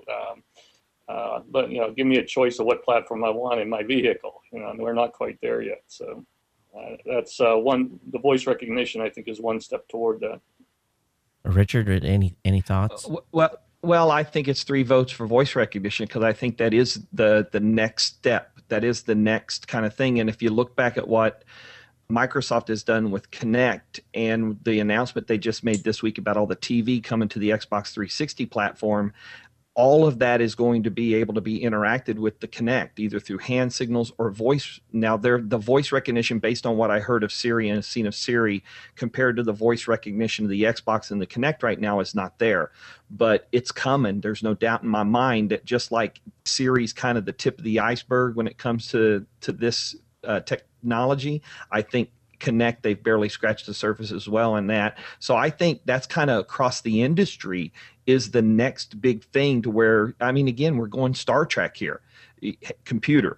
but give me a choice of what platform I want in my vehicle, and we're not quite there yet. So that's the voice recognition, I think, is one step toward that. Richard, any thoughts? Well, I think it's 3 votes for voice recognition because I think that is the next step. That is the next kind of thing. And if you look back at what Microsoft has done with Kinect and the announcement they just made this week about all the TV coming to the Xbox 360 platform, all of that is going to be able to be interacted with the Kinect, either through hand signals or voice. Now, the voice recognition, based on what I heard of Siri and seen of Siri, compared to the voice recognition of the Xbox and the Kinect right now, is not there. But it's coming. There's no doubt in my mind that just like Siri's kind of the tip of the iceberg when it comes to this technology, I think Kinect, they've barely scratched the surface as well in that. So I think that's kind of across the industry is the next big thing to where, I mean, again, we're going Star Trek here, computer,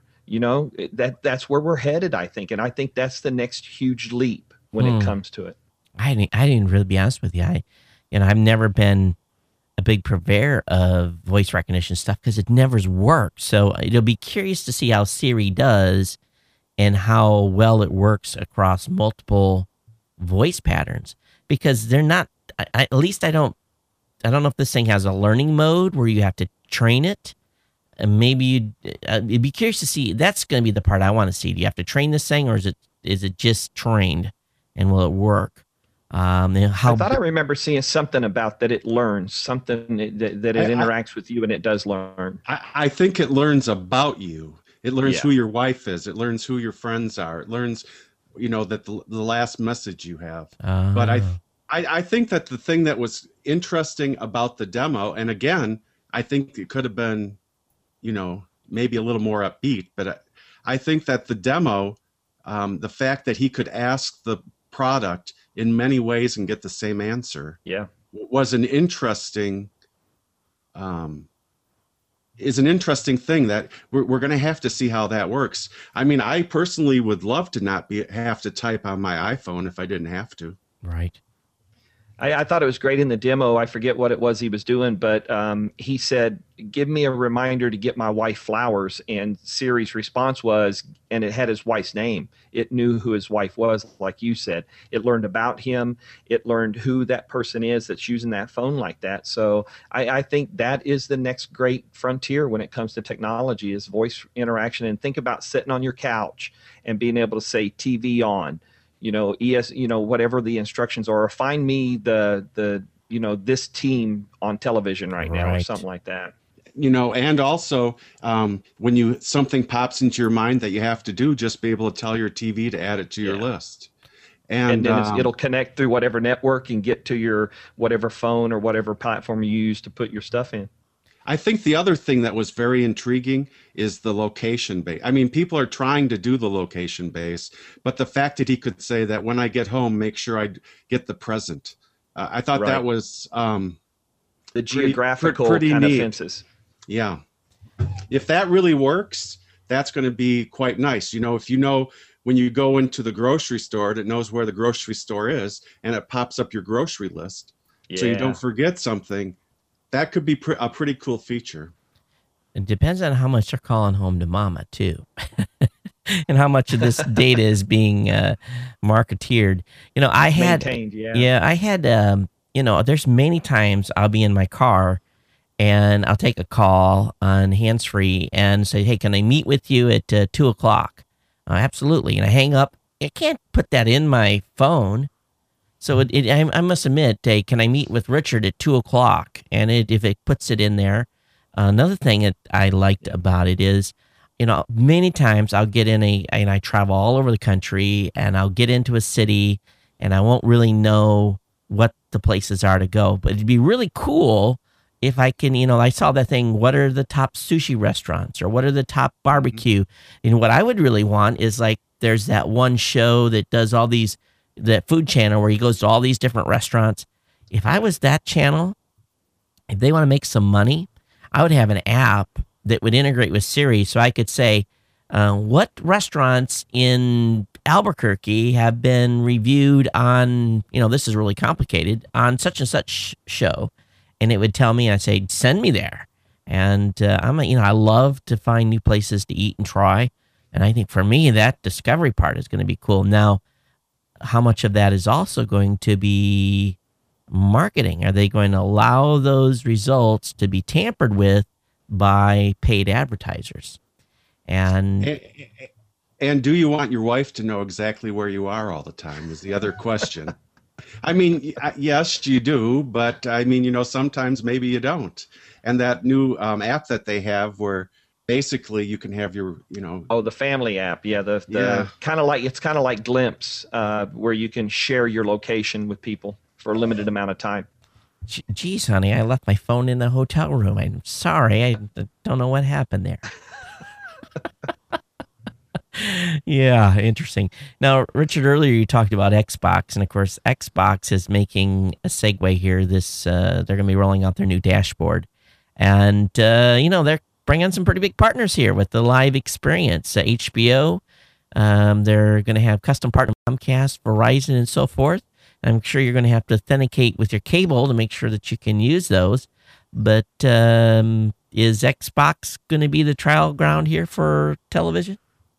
that's where we're headed, I think. And I think that's the next huge leap when it comes to it. I didn't really be honest with you. I've never been a big purveyor of voice recognition stuff because it never's worked. So it'll be curious to see how Siri does and how well it works across multiple voice patterns, because they're not, at least I don't know if this thing has a learning mode where you have to train it. And maybe it'd be curious to see. That's going to be the part I want to see. Do you have to train this thing, or is it just trained, and will it work? I thought I remember seeing something about that it learns, something that it interacts with you and it does learn. I think it learns about you. It learns who your wife is. It learns who your friends are. It learns, that the last message you have. But I think that the thing that was interesting about the demo, and again, I think it could have been, maybe a little more upbeat, but I think that the demo, the fact that he could ask the product in many ways and get the same answer, was an interesting thing that we're going to have to see how that works. I mean, I personally would love to not have to type on my iPhone if I didn't have to. Right. I thought it was great in the demo. I forget what it was he was doing, but he said, give me a reminder to get my wife flowers. And Siri's response was, and it had his wife's name. It knew who his wife was, like you said. It learned about him. It learned who that person is that's using that phone like that. So I think that is the next great frontier when it comes to technology is voice interaction. And think about sitting on your couch and being able to say TV on. Whatever the instructions are, or find me this team on television right now, or something like that. And also when something pops into your mind that you have to do, just be able to tell your TV to add it to your list. And then it'll connect through whatever network and get to your whatever phone or whatever platform you use to put your stuff in. I think the other thing that was very intriguing is the location base. I mean, people are trying to do the location base, but the fact that he could say that when I get home, make sure I get the present. I thought that was the geographical pretty kind neat. of fences. Yeah. If that really works, that's going to be quite nice. If when you go into the grocery store, it knows where the grocery store is, and it pops up your grocery list. So you don't forget something. That could be a pretty cool feature. It depends on how much they're calling home to mama, too. And how much of this data is being marketeered. I had... Maintained, I had, there's many times I'll be in my car and I'll take a call on hands-free and say, hey, can I meet with you at 2 o'clock? Absolutely. And I hang up. I can't put that in my phone. So I must admit, hey, can I meet with Richard at 2 o'clock? And if it puts it in there. Another thing that I liked about it is, many times I'll get and I travel all over the country, and I'll get into a city and I won't really know what the places are to go. But it'd be really cool if I can, I saw that thing, what are the top sushi restaurants or what are the top barbecue? What I would really want is like, there's that one show that does all these, that food channel where he goes to all these different restaurants. If I was that channel, if they want to make some money, I would have an app that would integrate with Siri, so I could say, what restaurants in Albuquerque have been reviewed on, this is really complicated, on such and such show. And it would tell me, and I'd say, send me there. And I love to find new places to eat and try. And I think for me, that discovery part is going to be cool. Now, how much of that is also going to be marketing? Are they going to allow those results to be tampered with by paid advertisers? And do you want your wife to know exactly where you are all the time is the other question. I mean, yes, you do, but I mean, sometimes maybe you don't. And that new app that they have where basically you can have your, the family app. Yeah. The kind of like, it's kind of like Glimpse, where you can share your location with people for a limited amount of time. Geez, honey, I left my phone in the hotel room. I'm sorry. I don't know what happened there. Yeah, interesting. Now, Richard, earlier you talked about Xbox, and of course, Xbox is making a segue here. They're going to be rolling out their new dashboard, and they're bringing some pretty big partners here with the live experience. HBO, they're going to have custom partner Comcast, Verizon, and so forth. I'm sure you're going to have to authenticate with your cable to make sure that you can use those. But is Xbox going to be the trial ground here for television?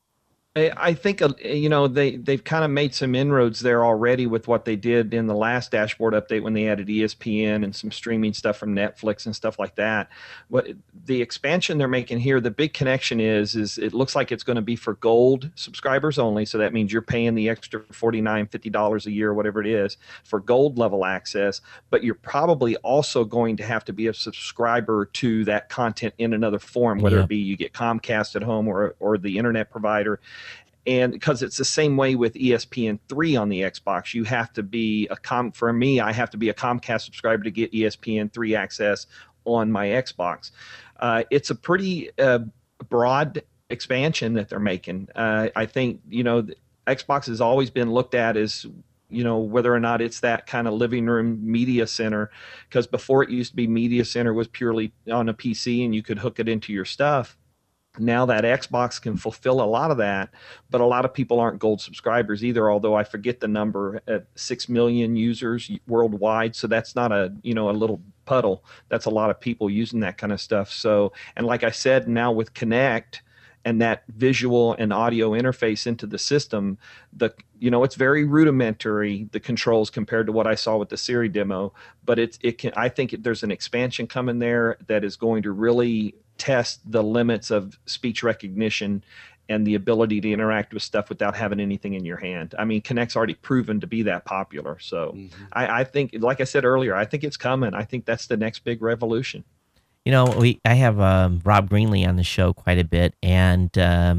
I think, they've kind of made some inroads there already with what they did in the last dashboard update when they added ESPN and some streaming stuff from Netflix and stuff like that. What the expansion they're making here, the big connection is it looks like it's going to be for gold subscribers only. So that means you're paying the extra $49, $50 a year, whatever it is, for gold level access. But you're probably also going to have to be a subscriber to that content in another form, whether it be you get Comcast at home or the internet provider. And because it's the same way with ESPN3 on the Xbox, you have to be for me, I have to be a Comcast subscriber to get ESPN3 access on my Xbox. It's a pretty broad expansion that they're making. I think, Xbox has always been looked at as, whether or not it's that kind of living room media center, because before it used to be media center was purely on a PC and you could hook it into your stuff. Now that Xbox can fulfill a lot of that, but a lot of people aren't gold subscribers either, although I forget the number at 6 million users worldwide. So that's not a little puddle. That's a lot of people using that kind of stuff. So, and like I said, now with Kinect and that visual and audio interface into the system, it's very rudimentary, the controls compared to what I saw with the Siri demo, but I think there's an expansion coming there that is going to really test the limits of speech recognition and the ability to interact with stuff without having anything in your hand. I mean, Kinect's already proven to be that popular. So I think, like I said earlier, I think it's coming. I think that's the next big revolution. I have Rob Greenlee on the show quite a bit, and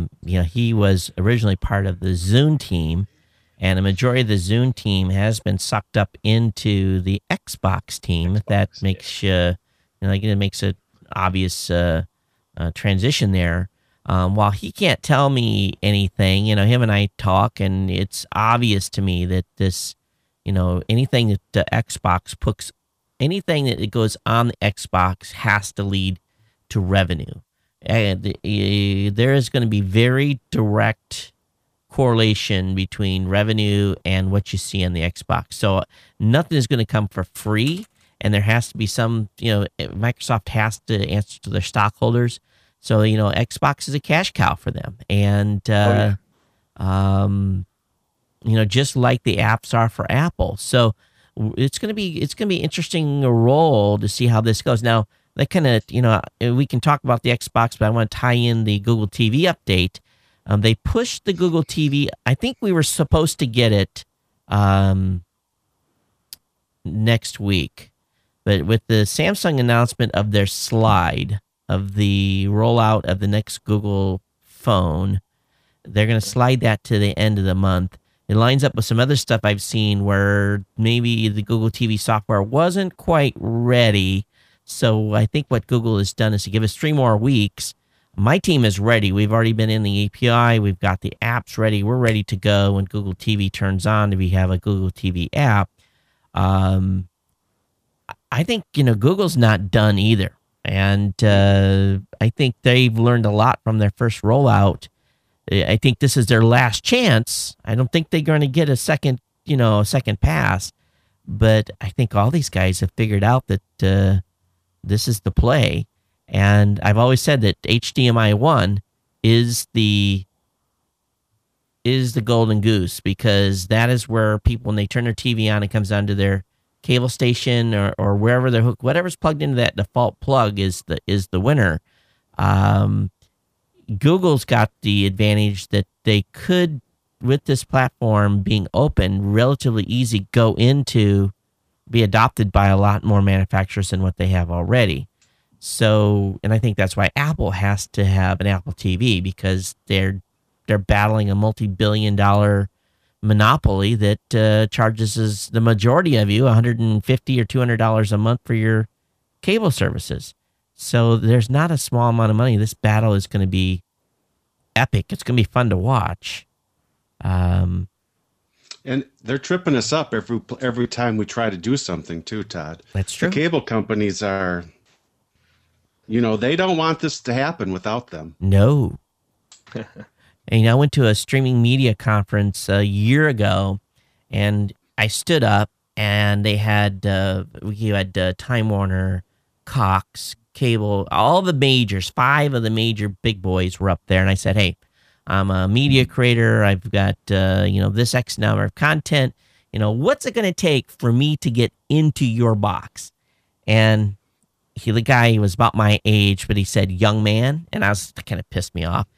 he was originally part of the Zune team, and a majority of the Zune team has been sucked up into the Xbox team. That makes it makes it obvious transition there. While he can't tell me anything, him and I talk, and it's obvious to me that this, anything that the Xbox puts, anything that goes on the Xbox has to lead to revenue. And there is going to be very direct correlation between revenue and what you see on the Xbox. So nothing is going to come for free. And there has to be some, Microsoft has to answer to their stockholders. So, Xbox is a cash cow for them. And, just like the apps are for Apple. So it's going to be interesting role to see how this goes. Now, they kind of, we can talk about the Xbox, but I want to tie in the Google TV update. They pushed the Google TV. I think we were supposed to get it next week, but with the Samsung announcement of their slide of the rollout of the next Google phone, they're going to slide that to the end of the month. It lines up with some other stuff I've seen where maybe the Google TV software wasn't quite ready. So I think what Google has done is to give us 3 more weeks. My team is ready. We've already been in the API. We've got the apps ready. We're ready to go when Google TV turns on. We have a Google TV app. I think, Google's not done either. And I think they've learned a lot from their first rollout. I think this is their last chance. I don't think they're going to get a second pass. But I think all these guys have figured out that this is the play. And I've always said that HDMI 1 is the golden goose, because that is where people, when they turn their TV on, it comes onto their cable station or wherever they're hooked, whatever's plugged into that default plug is the winner. Google's got the advantage that they could, with this platform being open, relatively easy, be adopted by a lot more manufacturers than what they have already. So, and I think that's why Apple has to have an Apple TV, because they're battling a multi-billion-dollar monopoly that charges the majority of you $150 or $200 a month for your cable services. So there's not a small amount of money. This battle is going to be epic. It's going to be fun to watch. And they're tripping us up every time we try to do something too, Todd. That's true. The cable companies are, they don't want this to happen without them. No. And I went to a streaming media conference a year ago, and I stood up, and they had Time Warner, Cox, Cable, all the majors, 5 of the major big boys were up there, and I said, hey, I'm a media creator. I've got this X number of content. What's it going to take for me to get into your box? And the guy was about my age, but he said, young man, and kind of pissed me off.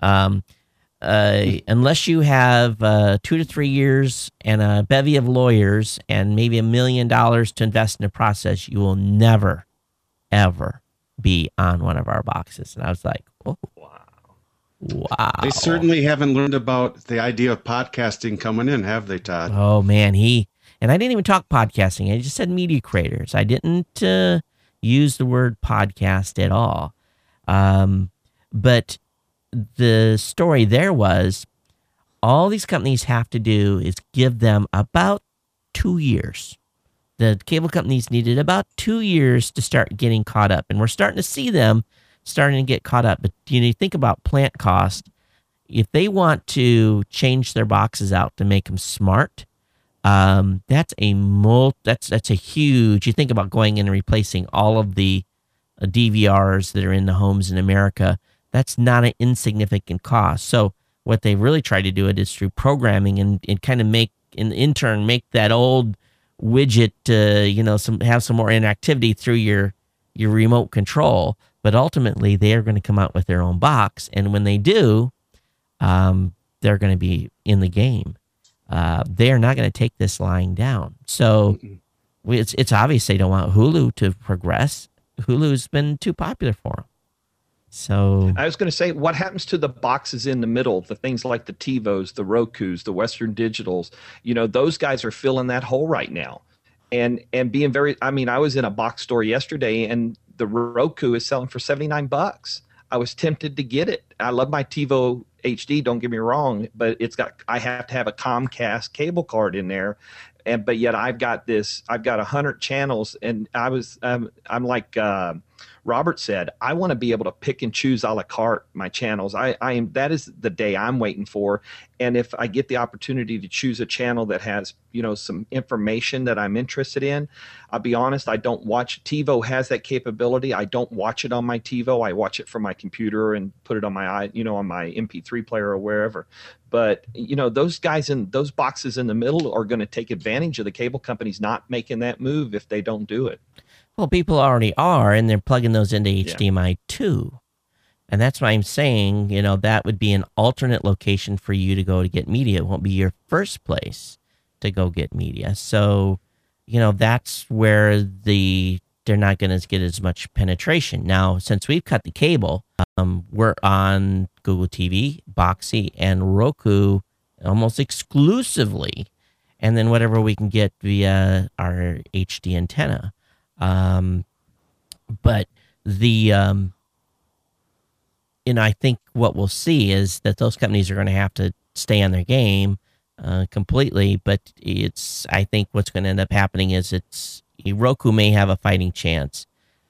Unless you have 2 to 3 years and a bevy of lawyers and maybe $1 million to invest in the process, you will never, ever be on one of our boxes. And I was like, oh, wow. They certainly haven't learned about the idea of podcasting coming in, have they, Todd? Oh, man. And I didn't even talk podcasting. I just said media creators. I didn't use the word podcast at all. But the story there was, all these companies have to do is give them about 2 years. The cable companies needed about 2 years to start getting caught up, and we're starting to see them starting to get caught up. But you think about plant cost. If they want to change their boxes out to make them smart, that's a huge. You think about going in and replacing all of the DVRs that are in the homes in America. That's not an insignificant cost. So what they really try to do it is through programming and kind of make that old widget, have some more interactivity through your remote control. But ultimately, they are going to come out with their own box. And when they do, they're going to be in the game. They are not going to take this lying down. So it's obvious they don't want Hulu to progress. Hulu's been too popular for them. So I was going to say, what happens to the boxes in the middle, the things like the TiVos, the Rokus, the Western Digitals? Those guys are filling that hole right now, and being very. I mean, I was in a box store yesterday, and the Roku is selling for $79. I was tempted to get it. I love my TiVo HD. Don't get me wrong, but I have to have a Comcast cable card in there. But yet I've got 100 channels, and I'm like Robert said, I want to be able to pick and choose a la carte my channels. That is the day I'm waiting for. And if I get the opportunity to choose a channel that has, some information that I'm interested in, I'll be honest, I don't watch. TiVo has that capability. I don't watch it on my TiVo. I watch it from my computer and put it on my, on my MP3 player or wherever. But, those guys in those boxes in the middle are going to take advantage of the cable companies not making that move if they don't do it. Well, people already are, and they're plugging those into HDMI too. And that's why I'm saying, that would be an alternate location for you to go to get media. It won't be your first place to go get media. So, that's where they're not going to get as much penetration. Now, since we've cut the cable, we're on Google TV, Boxee, and Roku almost exclusively. And then whatever we can get via our HD antenna. But I think what we'll see is that those companies are going to have to stay on their game completely. But I think what's going to end up happening is Roku may have a fighting chance.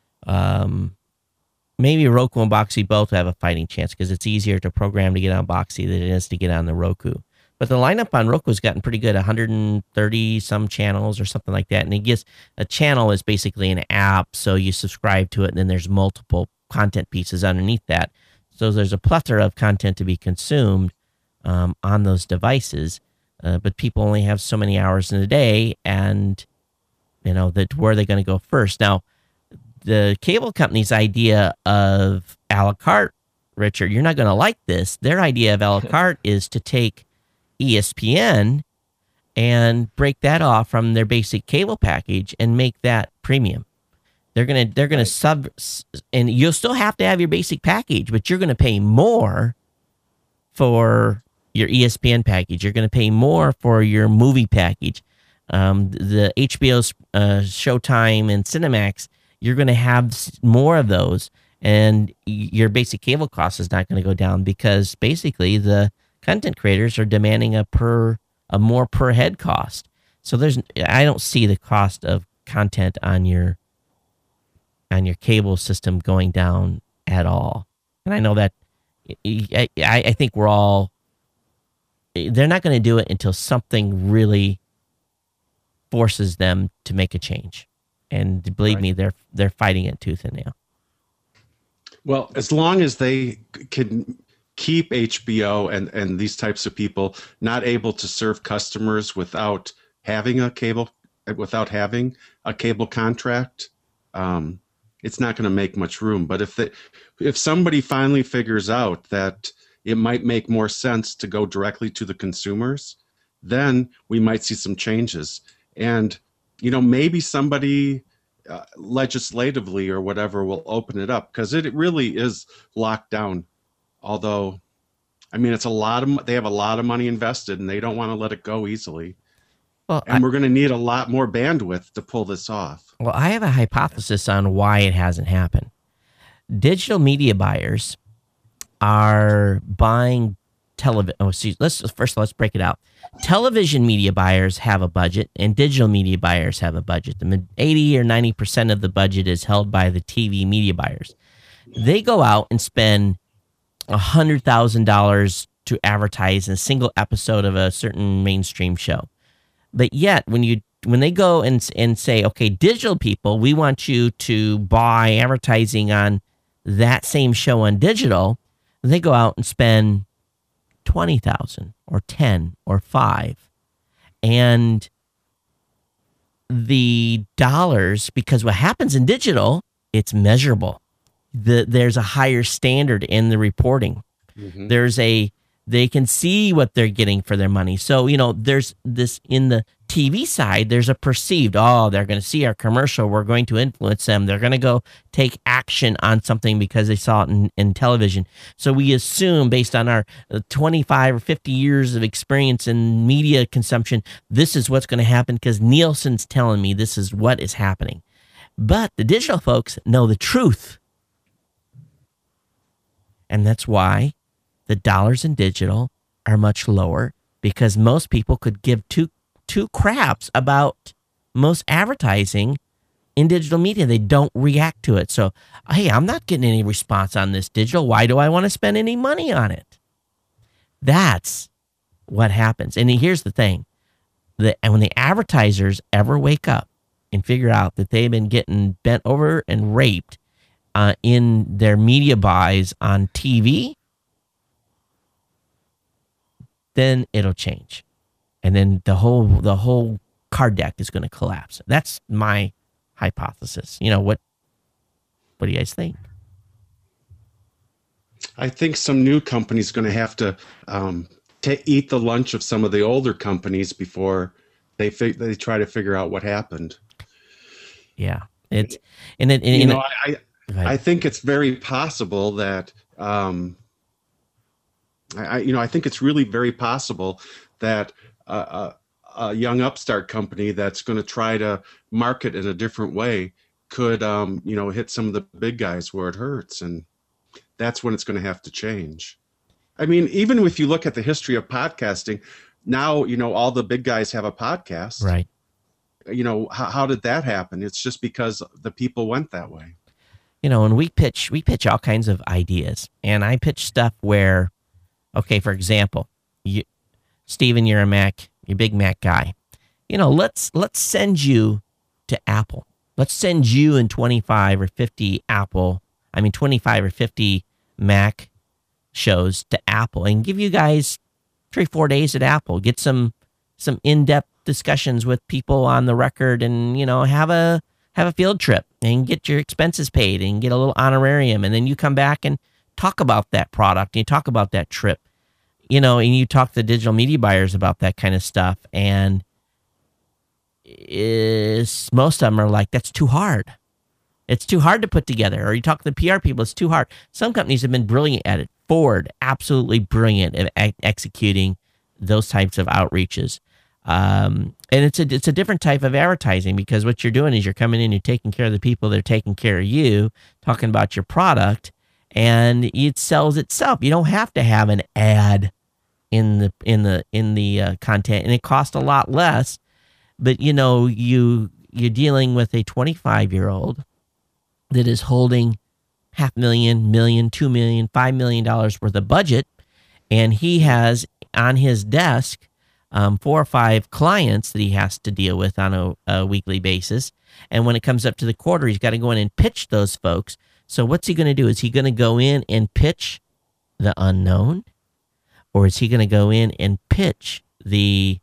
Maybe Roku and Boxee both have a fighting chance because it's easier to program to get on Boxee than it is to get on the Roku. But the lineup on Roku has gotten pretty good, 130 some channels or something like that. And a channel is basically an app, so you subscribe to it, and then there's multiple content pieces underneath that. So there's a plethora of content to be consumed on those devices, but people only have so many hours in a day, and that where are they going to go first? Now, the cable company's idea of a la carte, Richard, you're not going to like this. Their idea of a la carte is to take ESPN and break that off from their basic cable package and make that premium. They're gonna sub, and you'll still have to have your basic package, but you're gonna pay more for your ESPN package. You're gonna pay more for your movie package. The HBO's Showtime and Cinemax, you're gonna have more of those, and your basic cable cost is not gonna go down because basically the content creators are demanding a more per head cost. So I don't see the cost of content on your cable system going down at all. And I know that I think they're not going to do it until something really forces them to make a change. And believe me, they're fighting it tooth and nail. Well, as long as they can keep HBO and these types of people not able to serve customers without having a cable contract, it's not going to make much room. But if somebody finally figures out that it might make more sense to go directly to the consumers, then we might see some changes. And maybe somebody legislatively or whatever will open it up, because it really is locked down. Although, it's they have a lot of money invested, and they don't want to let it go easily. Well, we're going to need a lot more bandwidth to pull this off. Well, I have a hypothesis on why it hasn't happened. Digital media buyers are buying television. Let's break it out. Television media buyers have a budget, and digital media buyers have a budget. 80 or 90% of the budget is held by the TV media buyers. They go out and spend $100,000 to advertise in a single episode of a certain mainstream show. But yet, when they go and say, okay, digital people, we want you to buy advertising on that same show on digital, they go out and spend $20,000 or $10,000 or $5,000. And the dollars, because what happens in digital, it's measurable. There's a higher standard in the reporting. Mm-hmm. They can see what they're getting for their money. So, there's this in the TV side, there's a perceived, they're going to see our commercial. We're going to influence them. They're going to go take action on something because they saw it in television. So we assume, based on our 25 or 50 years of experience in media consumption, this is what's going to happen because Nielsen's telling me this is what is happening. But the digital folks know the truth. And that's why the dollars in digital are much lower, because most people could give two craps about most advertising in digital media. They don't react to it. So, hey, I'm not getting any response on this digital. Why do I want to spend any money on it? That's what happens. And here's the thing. When the advertisers ever wake up and figure out that they've been getting bent over and raped in their media buys on TV, then it'll change. And then the whole card deck is going to collapse. That's my hypothesis. What do you guys think? I think some new company's going to have to eat the lunch of some of the older companies before they try to figure out what happened. Yeah, I think it's very possible that I think it's really very possible that a young upstart company that's going to try to market in a different way could hit some of the big guys where it hurts, and that's when it's going to have to change. I mean, even if you look at the history of podcasting, now, all the big guys have a podcast. Right. How did that happen? It's just because the people went that way. And we pitch all kinds of ideas. And I pitch stuff where, okay, for example, Stephen, you're a big Mac guy. Let's send you to Apple. Let's send you and 25 or 50 Mac shows to Apple and give you guys 3-4 days at Apple. Get some in-depth discussions with people on the record, and have a field trip and get your expenses paid and get a little honorarium, and then you come back and talk about that product and you talk about that trip, and you talk to digital media buyers about that kind of stuff, and most of them are like, that's too hard. It's too hard to put together. Or you talk to the PR people, it's too hard. Some companies have been brilliant at it. Ford, absolutely brilliant at executing those types of outreaches. And it's a different type of advertising, because what you're doing is you're coming in, you're taking care of the people that are taking care of you, talking about your product, and it sells itself. You don't have to have an ad in the content, and it costs a lot less. But you're dealing with a 25-year-old that is holding $500,000, $1 million, $2 million, $5 million worth of budget, and he has on his desk 4 or 5 clients that he has to deal with on a weekly basis. And when it comes up to the quarter, he's got to go in and pitch those folks. So what's he going to do? Is he going to go in and pitch the unknown, or is he going to go in and pitch the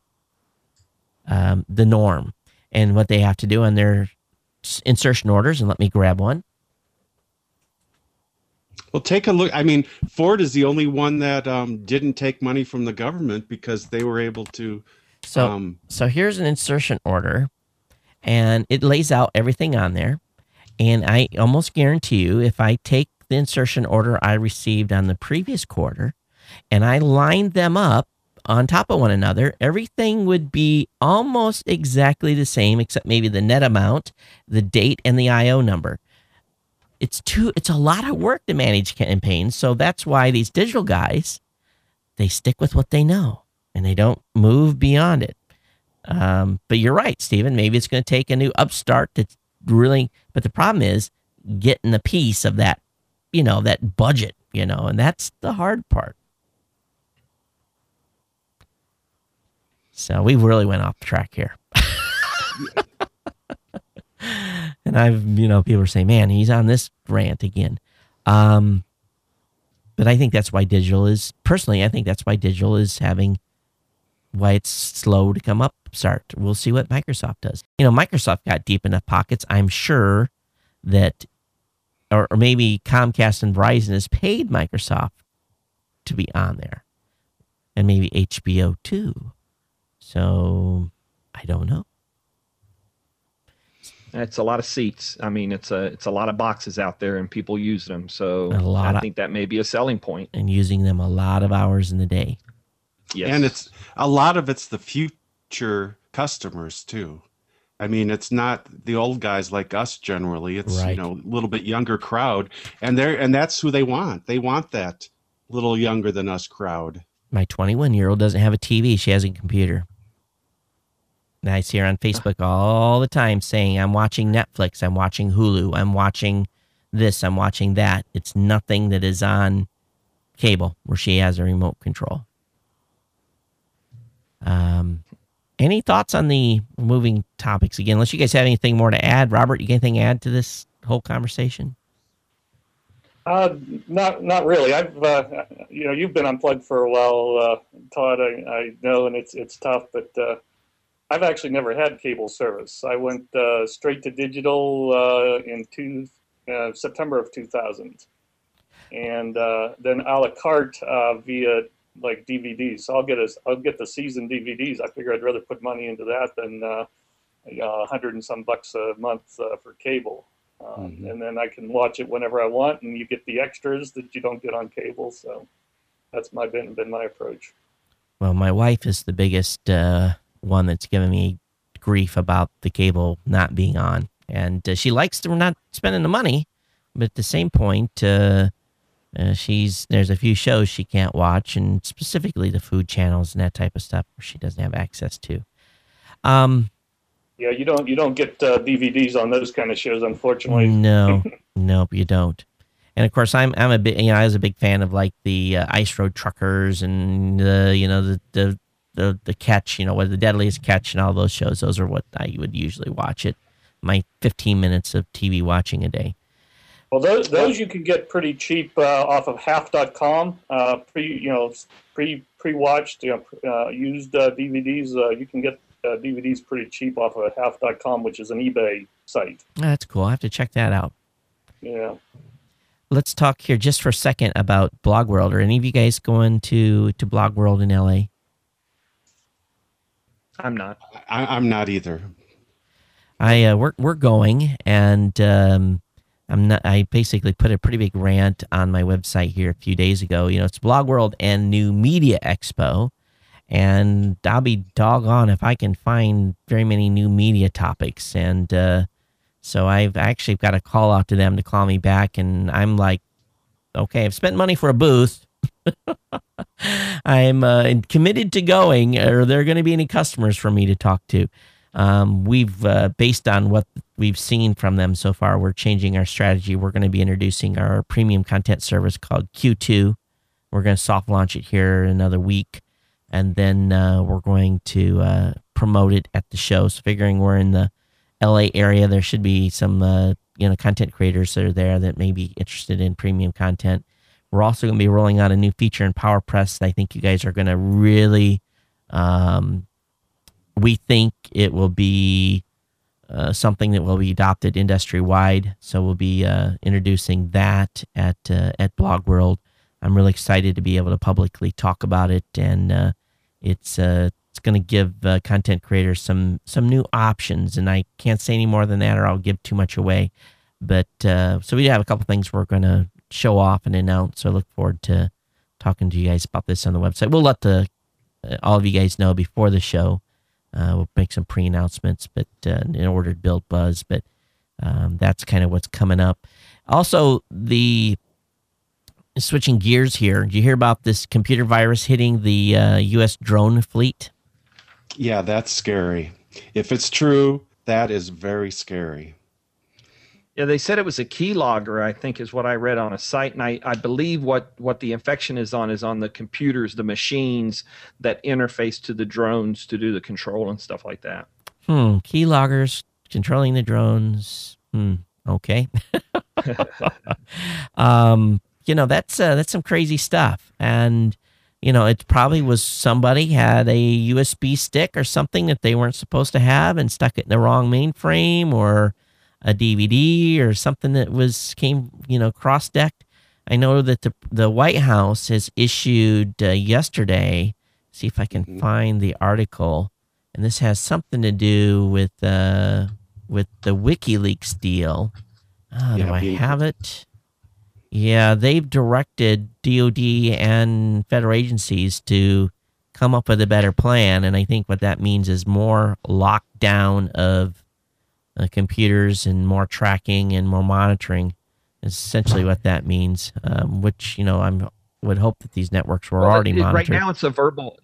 norm? And what they have to do on their insertion orders, and let me grab one. Well, take a look. I mean, Ford is the only one that didn't take money from the government because they were able to. So here's an insertion order, and it lays out everything on there. And I almost guarantee you, if I take the insertion order I received on the previous quarter and I lined them up on top of one another, everything would be almost exactly the same, except maybe the net amount, the date, and the IO number. It's a lot of work to manage campaigns, so that's why these digital guys, they stick with what they know, and they don't move beyond it. But you're right, Stephen. Maybe it's going to take a new upstart to really, but the problem is getting a piece of that, that budget, and that's the hard part. So we really went off track here. And people are saying, man, he's on this rant again. But I think that's why digital is, personally, I think that's why digital is why it's slow to come upstart. We'll see what Microsoft does. Microsoft got deep enough pockets. I'm sure that, or maybe Comcast and Verizon has paid Microsoft to be on there, and maybe HBO too. So I don't know. It's a lot of seats. I mean, it's a lot of boxes out there, and people use them. So I think that may be a selling point. And using them a lot of hours in the day. Yes. And it's a lot of it's the future customers too. I mean, it's not the old guys like us generally. It's right. A little bit younger crowd, and that's who they want. They want that little younger than us crowd. My 21-year-old doesn't have a TV; she has a computer. And I see her on Facebook all the time saying, I'm watching Netflix, I'm watching Hulu, I'm watching this, I'm watching that. It's nothing that is on cable where she has a remote control. Any thoughts on the moving topics again? Unless you guys have anything more to add. Robert, you got anything to add to this whole conversation? Not really. I've you've been unplugged for a while, Todd. I know, and it's tough, but I've actually never had cable service. I went straight to digital in September of 2000, and then a la carte via like DVDs. So I'll get the season DVDs. I figure I'd rather put money into that than $100 and some bucks a month for cable. And then I can watch it whenever I want, and you get the extras that you don't get on cable. So that's been my approach. Well, my wife is the biggest one that's given me grief about the cable not being on, and she likes that we're not spending the money, but at the same point, there's a few shows she can't watch, and specifically the food channels and that type of stuff where she doesn't have access to. Yeah, you don't get DVDs on those kind of shows, unfortunately. No, nope, you don't. And of course, I'm a bit, I was a big fan of like the Ice Road Truckers and the Catch, what the Deadliest Catch and all those shows. Those are what I would usually watch at my 15 minutes of TV watching a day. Well, those you can get pretty cheap off of half.com. Pre-watched, used DVDs. You can get DVDs pretty cheap off of half.com, which is an eBay site. That's cool. I have to check that out. Yeah. Let's talk here just for a second about Blog World. Are any of you guys going to Blog World in LA? I'm not. I'm not either. We're going, and I'm not. I basically put a pretty big rant on my website here a few days ago. It's Blog World and New Media Expo, and I'll be doggone if I can find very many new media topics. And so I've actually got a call out to them to call me back, and I'm like, okay, I've spent money for a booth. I'm committed to going. Are there going to be any customers for me to talk to? We've based on what we've seen from them so far, we're changing our strategy. We're going to be introducing our premium content service called Q2. We're going to soft launch it here in another week, and then we're going to promote it at the show. So figuring we're in the LA area, there should be some content creators that are there that may be interested in premium content. We're also going to be rolling out a new feature in PowerPress that I think you guys are going to really, we think it will be something that will be adopted industry-wide. So we'll be introducing that at Blog World. I'm really excited to be able to publicly talk about it, and it's going to give content creators some new options. And I can't say any more than that, or I'll give too much away. But so we have a couple things we're going to show off and announce. So I look forward to talking to you guys about this on the website. We'll let all of you guys know before the show. We'll make some pre-announcements, but in order to build buzz. But that's kind of what's coming up. Also, switching gears here. Did you hear about this computer virus hitting the U.S. drone fleet? Yeah, that's scary. If it's true, that is very scary. Yeah, they said it was a keylogger, I think is what I read on a site. And I believe what the infection is on the computers, the machines that interface to the drones to do the control and stuff like that. Keyloggers controlling the drones. Okay. That's some crazy stuff. And, it probably was somebody had a USB stick or something that they weren't supposed to have and stuck it in the wrong mainframe, or a DVD or something that came cross-decked. I know that the White House has issued yesterday, see if I can find the article, and this has something to do with the WikiLeaks deal. Do I have it? Yeah, they've directed DOD and federal agencies to come up with a better plan, and I think what that means is more lockdown of computers and more tracking and more monitoring is essentially what that means, which I would hope that these networks were already monitored. Right now it's a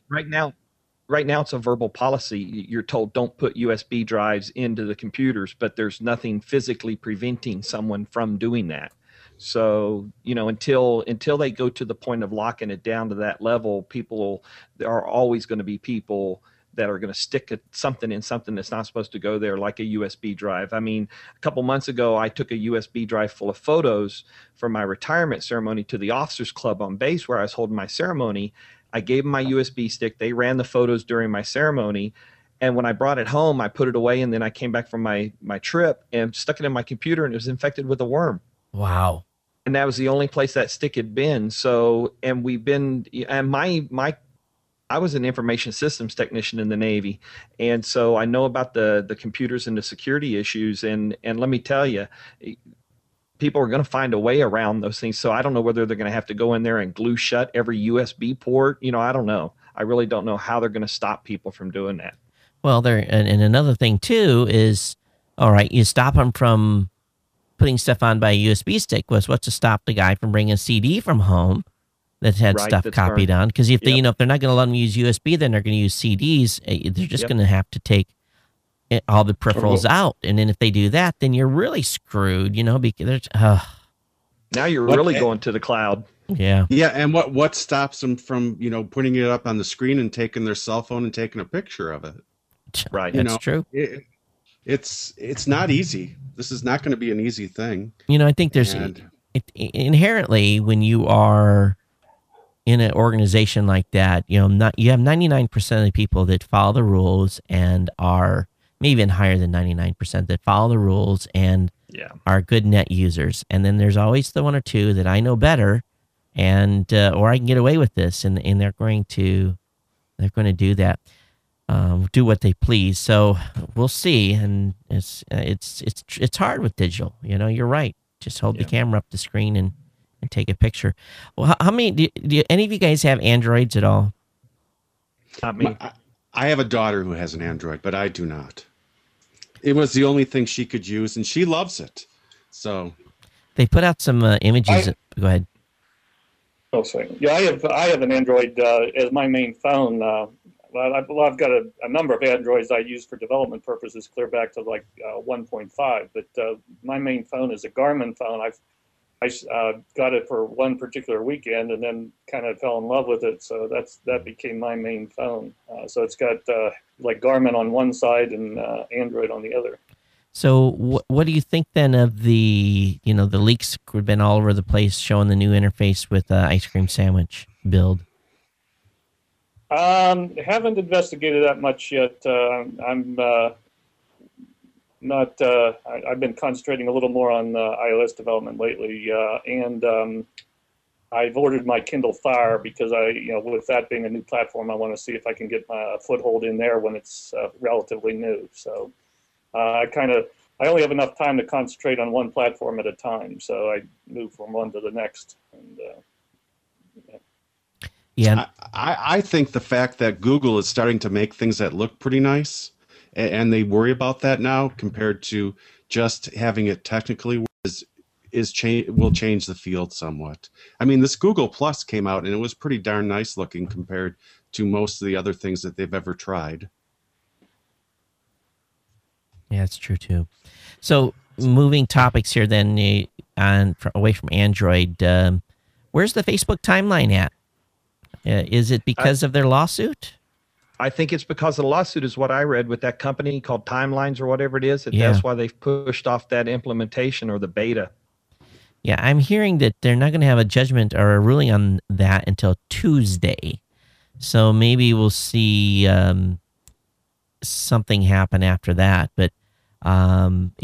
verbal policy. You're told don't put USB drives into the computers, but there's nothing physically preventing someone from doing that. So, until they go to the point of locking it down to that level, there are always going to be people that are going to stick something in something that's not supposed to go there, like a USB drive. I mean, a couple months ago, I took a USB drive full of photos for my retirement ceremony to the Officers Club on base where I was holding my ceremony. I gave them my USB stick. They ran the photos during my ceremony. And when I brought it home, I put it away, and then I came back from my trip and stuck it in my computer, and it was infected with a worm. Wow. And that was the only place that stick had been. So, and we've been, and I was an information systems technician in the Navy, and so I know about the computers and the security issues. And let me tell you, people are going to find a way around those things. So I don't know whether they're going to have to go in there and glue shut every USB port. I don't know. I really don't know how they're going to stop people from doing that. Well, and another thing too is, all right, you stop them from putting stuff on by a USB stick. What's to stop the guy from bringing a CD from home that had Right, stuff that's copied right. on? Because if they, Yep. if they're not going to let them use USB, then they're going to use CDs. They're just going to have to take all the peripherals out, and then if they do that, then you're really screwed. Because there's, Now you're What- really going to the cloud. yeah. Yeah, and what stops them from putting it up on the screen and taking their cell phone and taking a picture of it? Right. You That's know, true. It's not easy. This is not going to be an easy thing. I think there's And inherently, when you are in an organization like that, you have 99% of the people that follow the rules and are maybe even higher than 99% that follow the rules and Yeah. are good net users. And then there's always the one or two that I know better, and or I can get away with this, and they're going to do that, do what they please. So we'll see. And it's hard with digital. You're right. Just hold the Yeah. camera up the screen and take a picture. Well, how many do any of you guys have Androids at all? Not me. I have a daughter who has an Android, but I do not. It was the only thing she could use, and she loves it. So They put out some images. Go ahead. Oh, sorry. Yeah, I have an Android as my main phone. I've got a number of Androids I use for development purposes, clear back to like 1.5. But my main phone is a Garmin phone. I got it for one particular weekend and then kind of fell in love with it. So that became my main phone. So it's got like Garmin on one side and Android on the other. So what do you think then of the the leaks have been all over the place showing the new interface with ice cream sandwich build? Haven't investigated that much yet. I'm not. I've been concentrating a little more on iOS development lately, and I've ordered my Kindle Fire because with that being a new platform, I want to see if I can get my foothold in there when it's relatively new. So I only have enough time to concentrate on one platform at a time. So I move from one to the next. And Yeah. I think the fact that Google is starting to make things that look pretty nice, and they worry about that now compared to just having it technically will change the field somewhat. I mean, this Google Plus came out and it was pretty darn nice looking compared to most of the other things that they've ever tried. Yeah, it's true too. So moving topics here then, away from Android, where's the Facebook timeline at? Is it because of their lawsuit? I think it's because of the lawsuit is what I read with that company called Timelines or whatever it is. Yeah. That's why they've pushed off that implementation or the beta. Yeah, I'm hearing that they're not going to have a judgment or a ruling on that until Tuesday. So maybe we'll see something happen after that. But haven't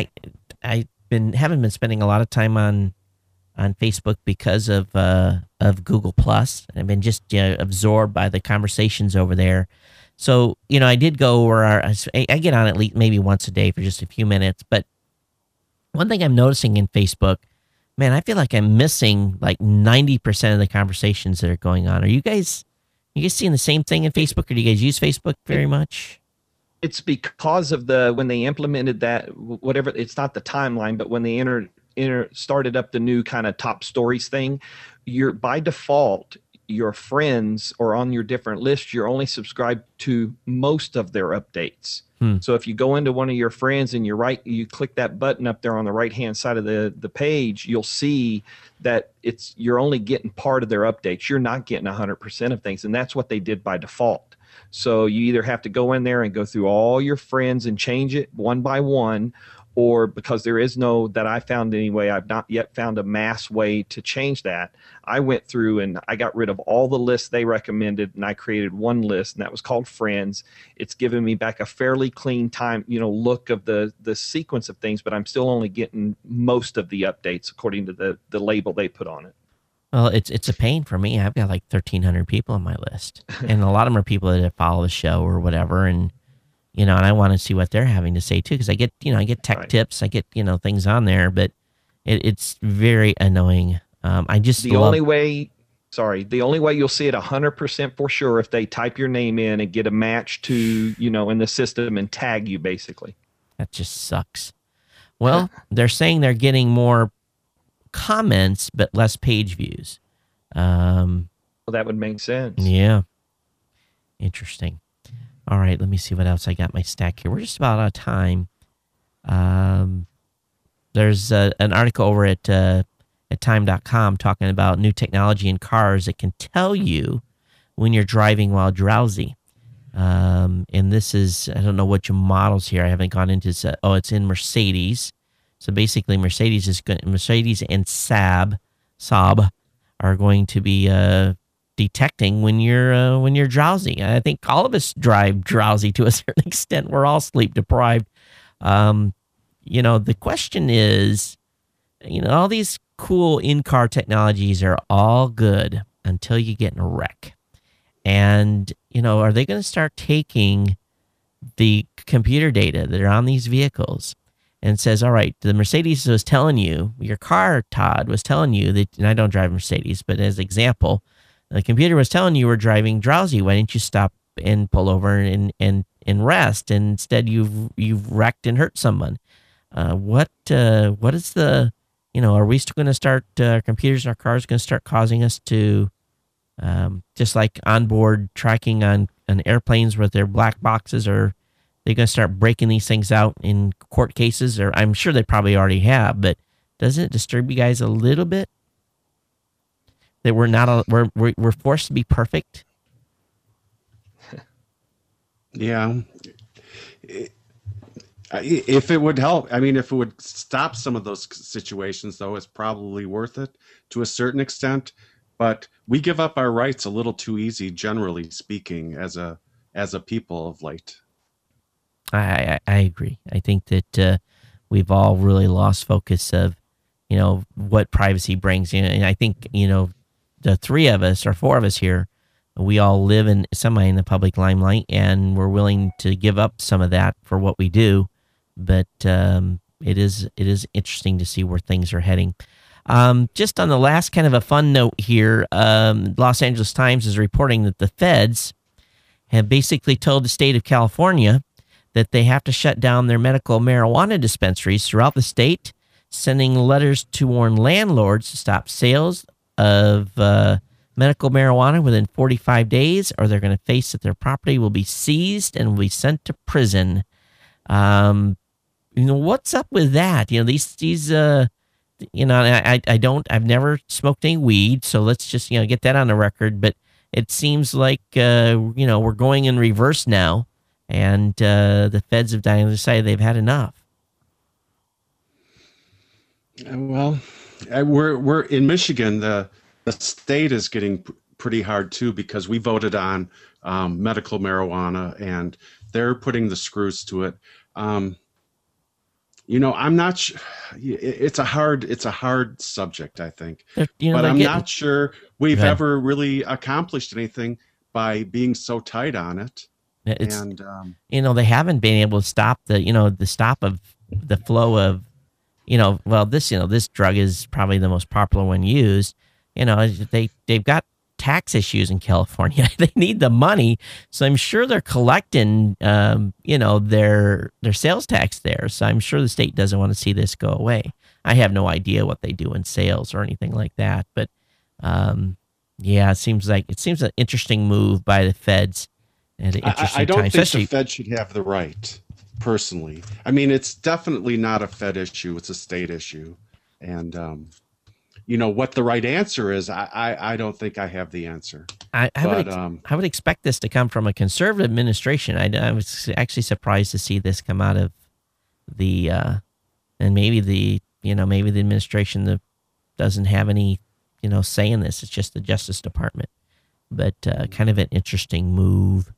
been spending a lot of time on Facebook because of Google Plus. I've been just absorbed by the conversations over there. So I did go where I get on at least maybe once a day for just a few minutes. But one thing I'm noticing in Facebook, man, I feel like I'm missing like 90% of the conversations that are going on. Are you guys seeing the same thing in Facebook, or do you guys use Facebook very much? It's because of when they implemented that, whatever, it's not the timeline, but when they started up the new kind of top stories thing, by default, your friends or on your different lists, you're only subscribed to most of their updates. So if you go into one of your friends and you click that button up there on the right-hand side of the page, you'll see that you're only getting part of their updates. You're not getting 100% of things, and that's what they did by default. So you either have to go in there and go through all your friends and change it one by one, or because there is no, that I found anyway, I've not yet found a mass way to change that. I went through and I got rid of all the lists they recommended, and I created one list, and that was called Friends. It's given me back a fairly clean time, look of the sequence of things, but I'm still only getting most of the updates according to the label they put on it. Well, it's a pain for me. I've got like 1,300 people on my list, and a lot of them are people that follow the show or whatever, and and I want to see what they're having to say too, because I get tech Right. tips, I get things on there, but it's very annoying. I just The only way you'll see it 100% for sure if they type your name in and get a match to in the system and tag you basically. that just sucks. Well, they're saying they're getting more comments but less page views. Well, that would make sense. Yeah. Interesting. All right, let me see what else I got in my stack here. We're just about out of time. There's an article over at time.com talking about new technology in cars that can tell you when you're driving while drowsy. And this is, I don't know what your models here. I haven't gone into this. It's in Mercedes. So basically Mercedes and Saab are going to be detecting when you're drowsy. I think all of us drive drowsy to a certain extent. We're all sleep deprived. The question is, all these cool in-car technologies are all good until you get in a wreck. And, are they going to start taking the computer data that are on these vehicles and says, all right, the Mercedes was telling you, your car, Todd, was telling you that, and I don't drive Mercedes, but as example, the computer was telling you were driving drowsy. Why didn't you stop and pull over and rest? And instead, you've wrecked and hurt someone. What is the, are we still going to start, computers in our cars going to start causing us to, just like onboard tracking on airplanes with their black boxes, or they're going to start breaking these things out in court cases? Or I'm sure they probably already have, but doesn't it disturb you guys a little bit that we're forced to be perfect? Yeah. If it would help, if it would stop some of those situations, though, it's probably worth it to a certain extent. But we give up our rights a little too easy, generally speaking, as a people of late. I agree. I think that we've all really lost focus of, what privacy brings in. And I think, the three of us or four of us here, we all live in the public limelight, and we're willing to give up some of that for what we do. But it is interesting to see where things are heading. Just on the last kind of a fun note here, Los Angeles Times is reporting that the feds have basically told the state of California that they have to shut down their medical marijuana dispensaries throughout the state, sending letters to warn landlords to stop sales of medical marijuana within 45 days, or they're going to face that their property will be seized and will be sent to prison. What's up with that? I've never smoked any weed, so let's just, get that on the record. But it seems like, we're going in reverse now, and the feds have decided they've had enough. Well, we're in Michigan. The state is getting pretty hard too, because we voted on medical marijuana, and they're putting the screws to it. I'm not sure. It's a hard subject, I think. But I'm not sure we've ever really accomplished anything by being so tight on it. And they haven't been able to stop the stop of the flow of, this drug is probably the most popular one used. They've got tax issues in California. They need the money, so I'm sure they're collecting, their sales tax there. So I'm sure the state doesn't want to see this go away. I have no idea what they do in sales or anything like that, but it seems an interesting move by the feds at an interesting I don't time. think the Fed should have the right, personally. It's definitely not a Fed issue; it's a state issue, and what the right answer is, I don't think I have the answer. I would expect this to come from a conservative administration. I was actually surprised to see this come out of the and maybe the administration doesn't have any, say in this. It's just the Justice Department. But kind of an interesting move.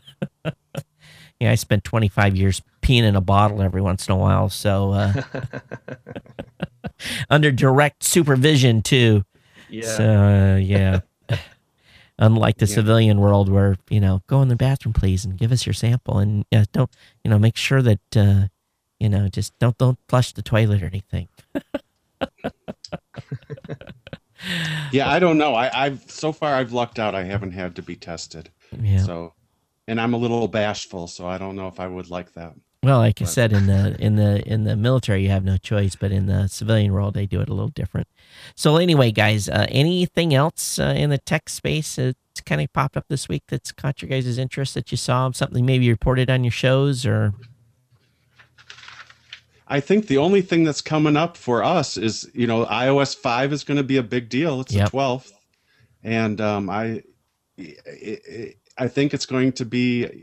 I spent 25 years peeing in a bottle every once in a while, so under direct supervision too. Yeah. So yeah. Unlike the civilian world, where go in the bathroom, please, and give us your sample, and don't make sure that just don't flush the toilet or anything. Yeah, I don't know. I've so far I've lucked out. I haven't had to be tested. Yeah. So, and I'm a little bashful, so I don't know if I would like that. Well, like I said, in the military, you have no choice, but in the civilian world, they do it a little different. So anyway, guys, anything else in the tech space that's kind of popped up this week that's caught your guys' interest that you saw? Something maybe you reported on your shows, or? I think the only thing that's coming up for us is, iOS 5 is going to be a big deal. It's the 12th. And I think it's going to be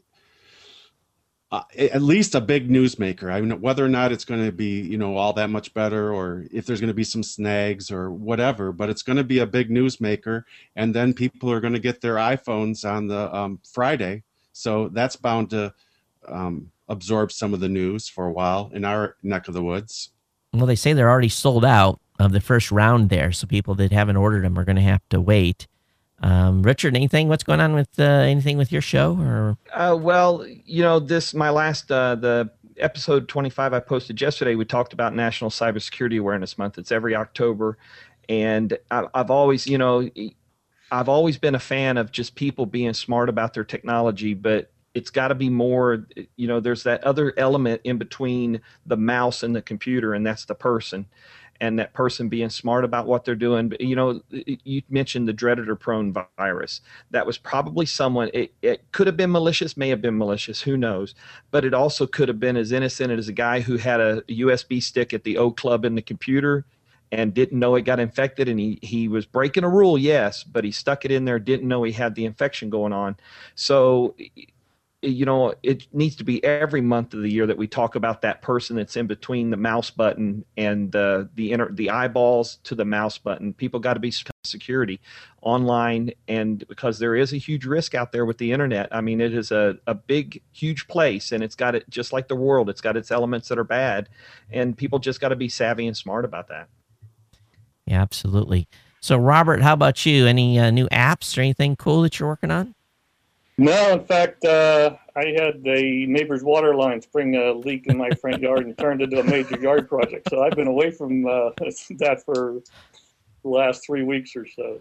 at least a big newsmaker. I mean, whether or not it's going to be, all that much better, or if there's going to be some snags or whatever, but it's going to be a big newsmaker. And then people are going to get their iPhones on the Friday. So that's bound to absorb some of the news for a while in our neck of the woods. Well, they say they're already sold out of the first round there, so people that haven't ordered them are going to have to wait. Richard, what's going on with anything with your show? Or well, this my last the episode 25 I posted yesterday. We talked about National Cybersecurity Awareness Month. It's every October, and I've always been a fan of just people being smart about their technology, but it's got to be more, there's that other element in between the mouse and the computer, and that's the person. And that person being smart about what they're doing. But, you mentioned the Predator-prone virus. That was probably someone, it could have been malicious, may have been malicious, who knows. But it also could have been as innocent as a guy who had a USB stick at the O Club in the computer and didn't know it got infected, and he was breaking a rule, yes, but he stuck it in there, didn't know he had the infection going on. So it needs to be every month of the year that we talk about that person that's in between the mouse button and the eyeballs to the mouse button. People got to be security online, and because there is a huge risk out there with the internet. I mean, it is a big, huge place, and it's got it just like the world. It's got its elements that are bad, and people just got to be savvy and smart about that. Yeah, absolutely. So, Robert, how about you? Any new apps or anything cool that you're working on? No, in fact, I had a neighbor's water line spring a leak in my front yard and turned into a major yard project. So I've been away from that for the last 3 weeks or so.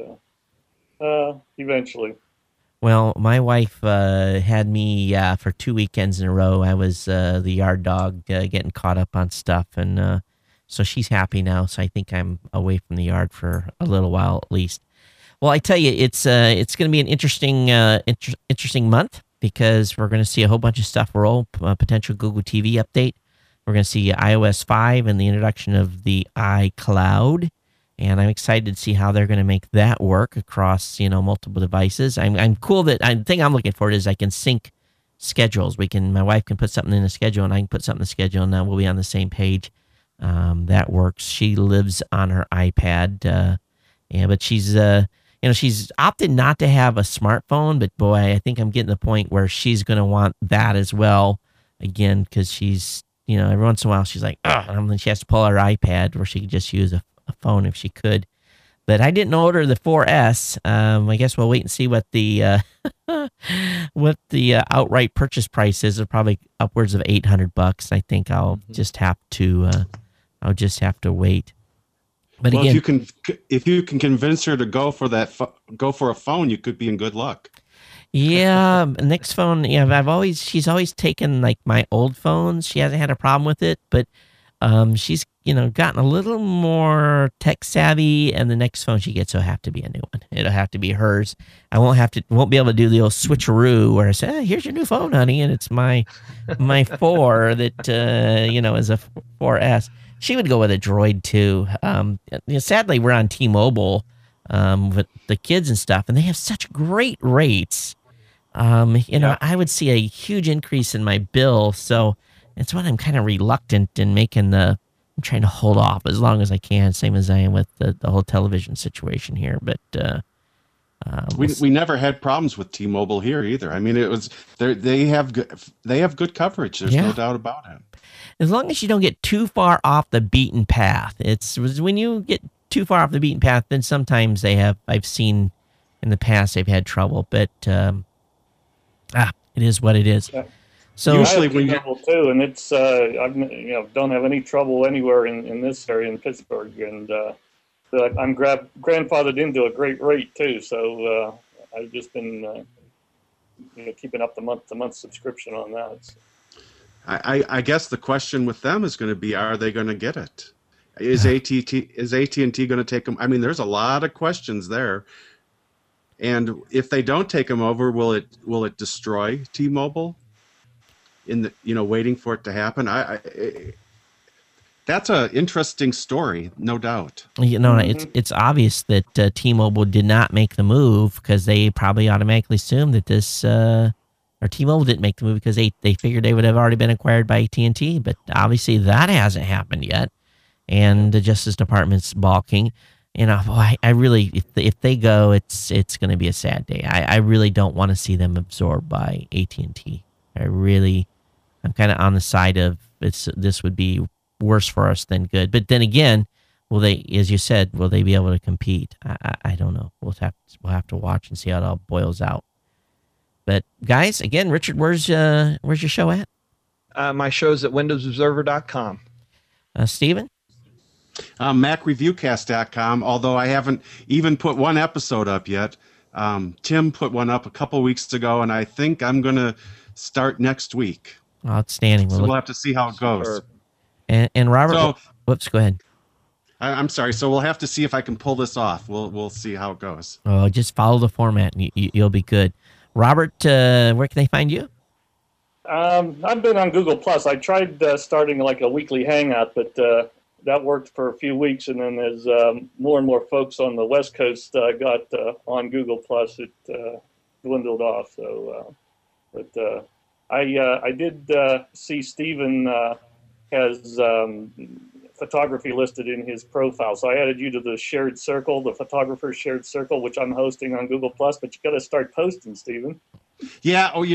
But eventually. Well, my wife had me for 2 weekends in a row. I was the yard dog getting caught up on stuff, and so she's happy now. So I think I'm away from the yard for a little while at least. Well, I tell you, it's going to be an interesting month, because we're going to see a whole bunch of stuff roll. Potential Google TV update. We're going to see iOS 5 and the introduction of the iCloud, and I'm excited to see how they're going to make that work across multiple devices. I'm cool that the thing I'm looking for is I can sync schedules. My wife can put something in a schedule, and I can put something in the schedule, and now we'll be on the same page. That works. She lives on her iPad, but she's she's opted not to have a smartphone, but boy, I think I'm getting to the point where she's going to want that as well. Again, because she's, every once in a while she's like, and then she has to pull out her iPad where she could just use a phone if she could. But I didn't order the 4S. I guess we'll wait and see what the outright purchase price is. It's probably upwards of $800. I think I'll just have to wait. But well, again, if you can convince her to go for a phone, you could be in good luck. Yeah, next phone. Yeah, she's always taken like my old phones. She hasn't had a problem with it, but she's gotten a little more tech savvy, and the next phone she gets will have to be a new one. It'll have to be hers. I won't be able to do the old switcheroo where I say, "Here's your new phone, honey," and it's my 4 that is a 4S. She would go with a Droid too. Sadly, we're on T-Mobile with the kids and stuff, and they have such great rates. I would see a huge increase in my bill, so it's why I'm kind of reluctant in making the I'm trying to hold off as long as I can, same as I am with the whole television situation here. But we never had problems with T-Mobile here either. I mean, they have good coverage. There's no doubt about it. As long as you don't get too far off the beaten path. It's when you get too far off the beaten path, then sometimes I've seen in the past they've had trouble. But it is what it is. Yeah. So usually when you too, and it's I've don't have any trouble anywhere in this area in Pittsburgh, and I'm grandfathered into a great rate too. So I've just been keeping up the month-to-month subscription on that. So. I guess the question with them is going to be: are they going to get it? Is AT&T going to take them? I mean, there's a lot of questions there. And if they don't take them over, will it destroy T-Mobile? Waiting for it to happen. That's an interesting story, no doubt. It's obvious that T-Mobile did not make the move because they probably automatically assumed that this, or T-Mobile didn't make the move because they figured they would have already been acquired by AT&T, but obviously that hasn't happened yet, and the Justice Department's balking. I really, if they go, it's going to be a sad day. I really don't want to see them absorbed by AT&T. I'm kind of on the side of this would be worse for us than good. But then again, will they, as you said, will they be able to compete? I don't know. We'll have to watch and see how it all boils out. But guys, again, Richard, where's your show at? My show's at windowsobserver.com. Steven? MacReviewcast.com, although I haven't even put one episode up yet. Tim put one up a couple weeks ago, and I think I'm going to start next week. Outstanding. So we'll have to see how it goes. And Robert, whoops, go ahead. I'm sorry. So we'll have to see if I can pull this off. We'll see how it goes. Oh, just follow the format, and you'll be good. Robert, where can they find you? I've been on Google Plus. I tried starting like a weekly hangout, but that worked for a few weeks, and then as more and more folks on the West Coast got on Google Plus, it dwindled off. So, I did see Stephen has photography listed in his profile, so I added you to the shared circle, the photographer's shared circle, which I'm hosting on Google Plus. But you got to start posting, Stephen. Yeah. Oh,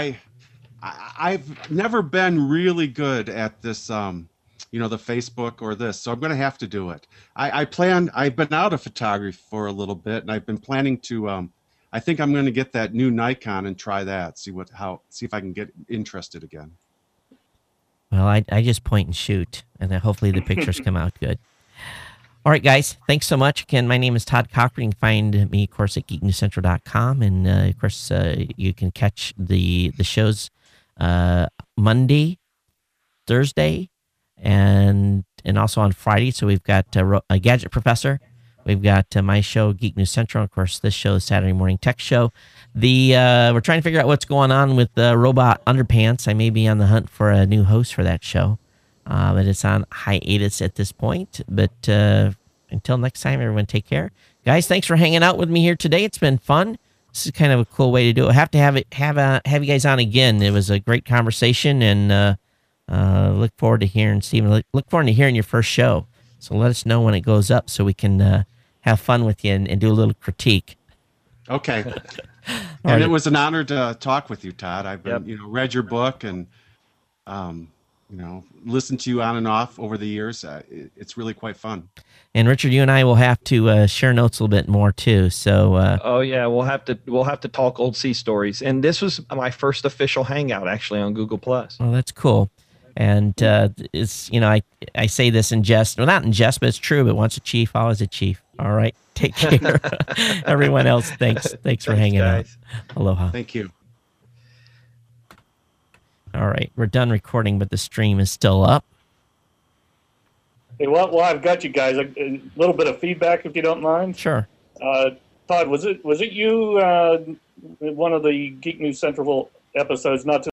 I've never been really good at this. The Facebook or this, so I'm going to have to do it. I've been out of photography for a little bit, and I've been planning to. I think I'm going to get that new Nikon and try that. See if I can get interested again. Well, I just point and shoot, and then hopefully the pictures come out good. All right, guys, thanks so much. Again, my name is Todd Cochran. You can find me, of course, at geeknewscentral.com, and of course, you can catch the shows Monday, Thursday, and also on Friday. So we've got a Gadget Professor. We've got my show, Geek News Central. Of course, this show is Saturday Morning Tech Show. We're trying to figure out what's going on with Robot Underpants. I may be on the hunt for a new host for that show, but it's on hiatus at this point. But until next time, everyone take care. Guys, thanks for hanging out with me here today. It's been fun. This is kind of a cool way to do it. I have to have you guys on again. It was a great conversation, and look forward to hearing Stephen. Look forward to hearing your first show. So let us know when it goes up so we can have fun with you and do a little critique. Okay. And it was an honor to talk with you, Todd. I've been, read your book and, listened to you on and off over the years. It's really quite fun. And Richard, you and I will have to share notes a little bit more too. So. We'll have to talk old sea stories. And this was my first official hangout actually on Google Plus. Oh, that's cool. And it's I say this in jest, well, not in jest, but it's true. But once a chief, always a chief. All right, take care. Everyone else, thanks for hanging guys. Out. Aloha. Thank you. All right, we're done recording, but the stream is still up. Hey, well, I've got you guys. A little bit of feedback, if you don't mind. Sure. Todd, was it you? One of the Geek News Central episodes, not to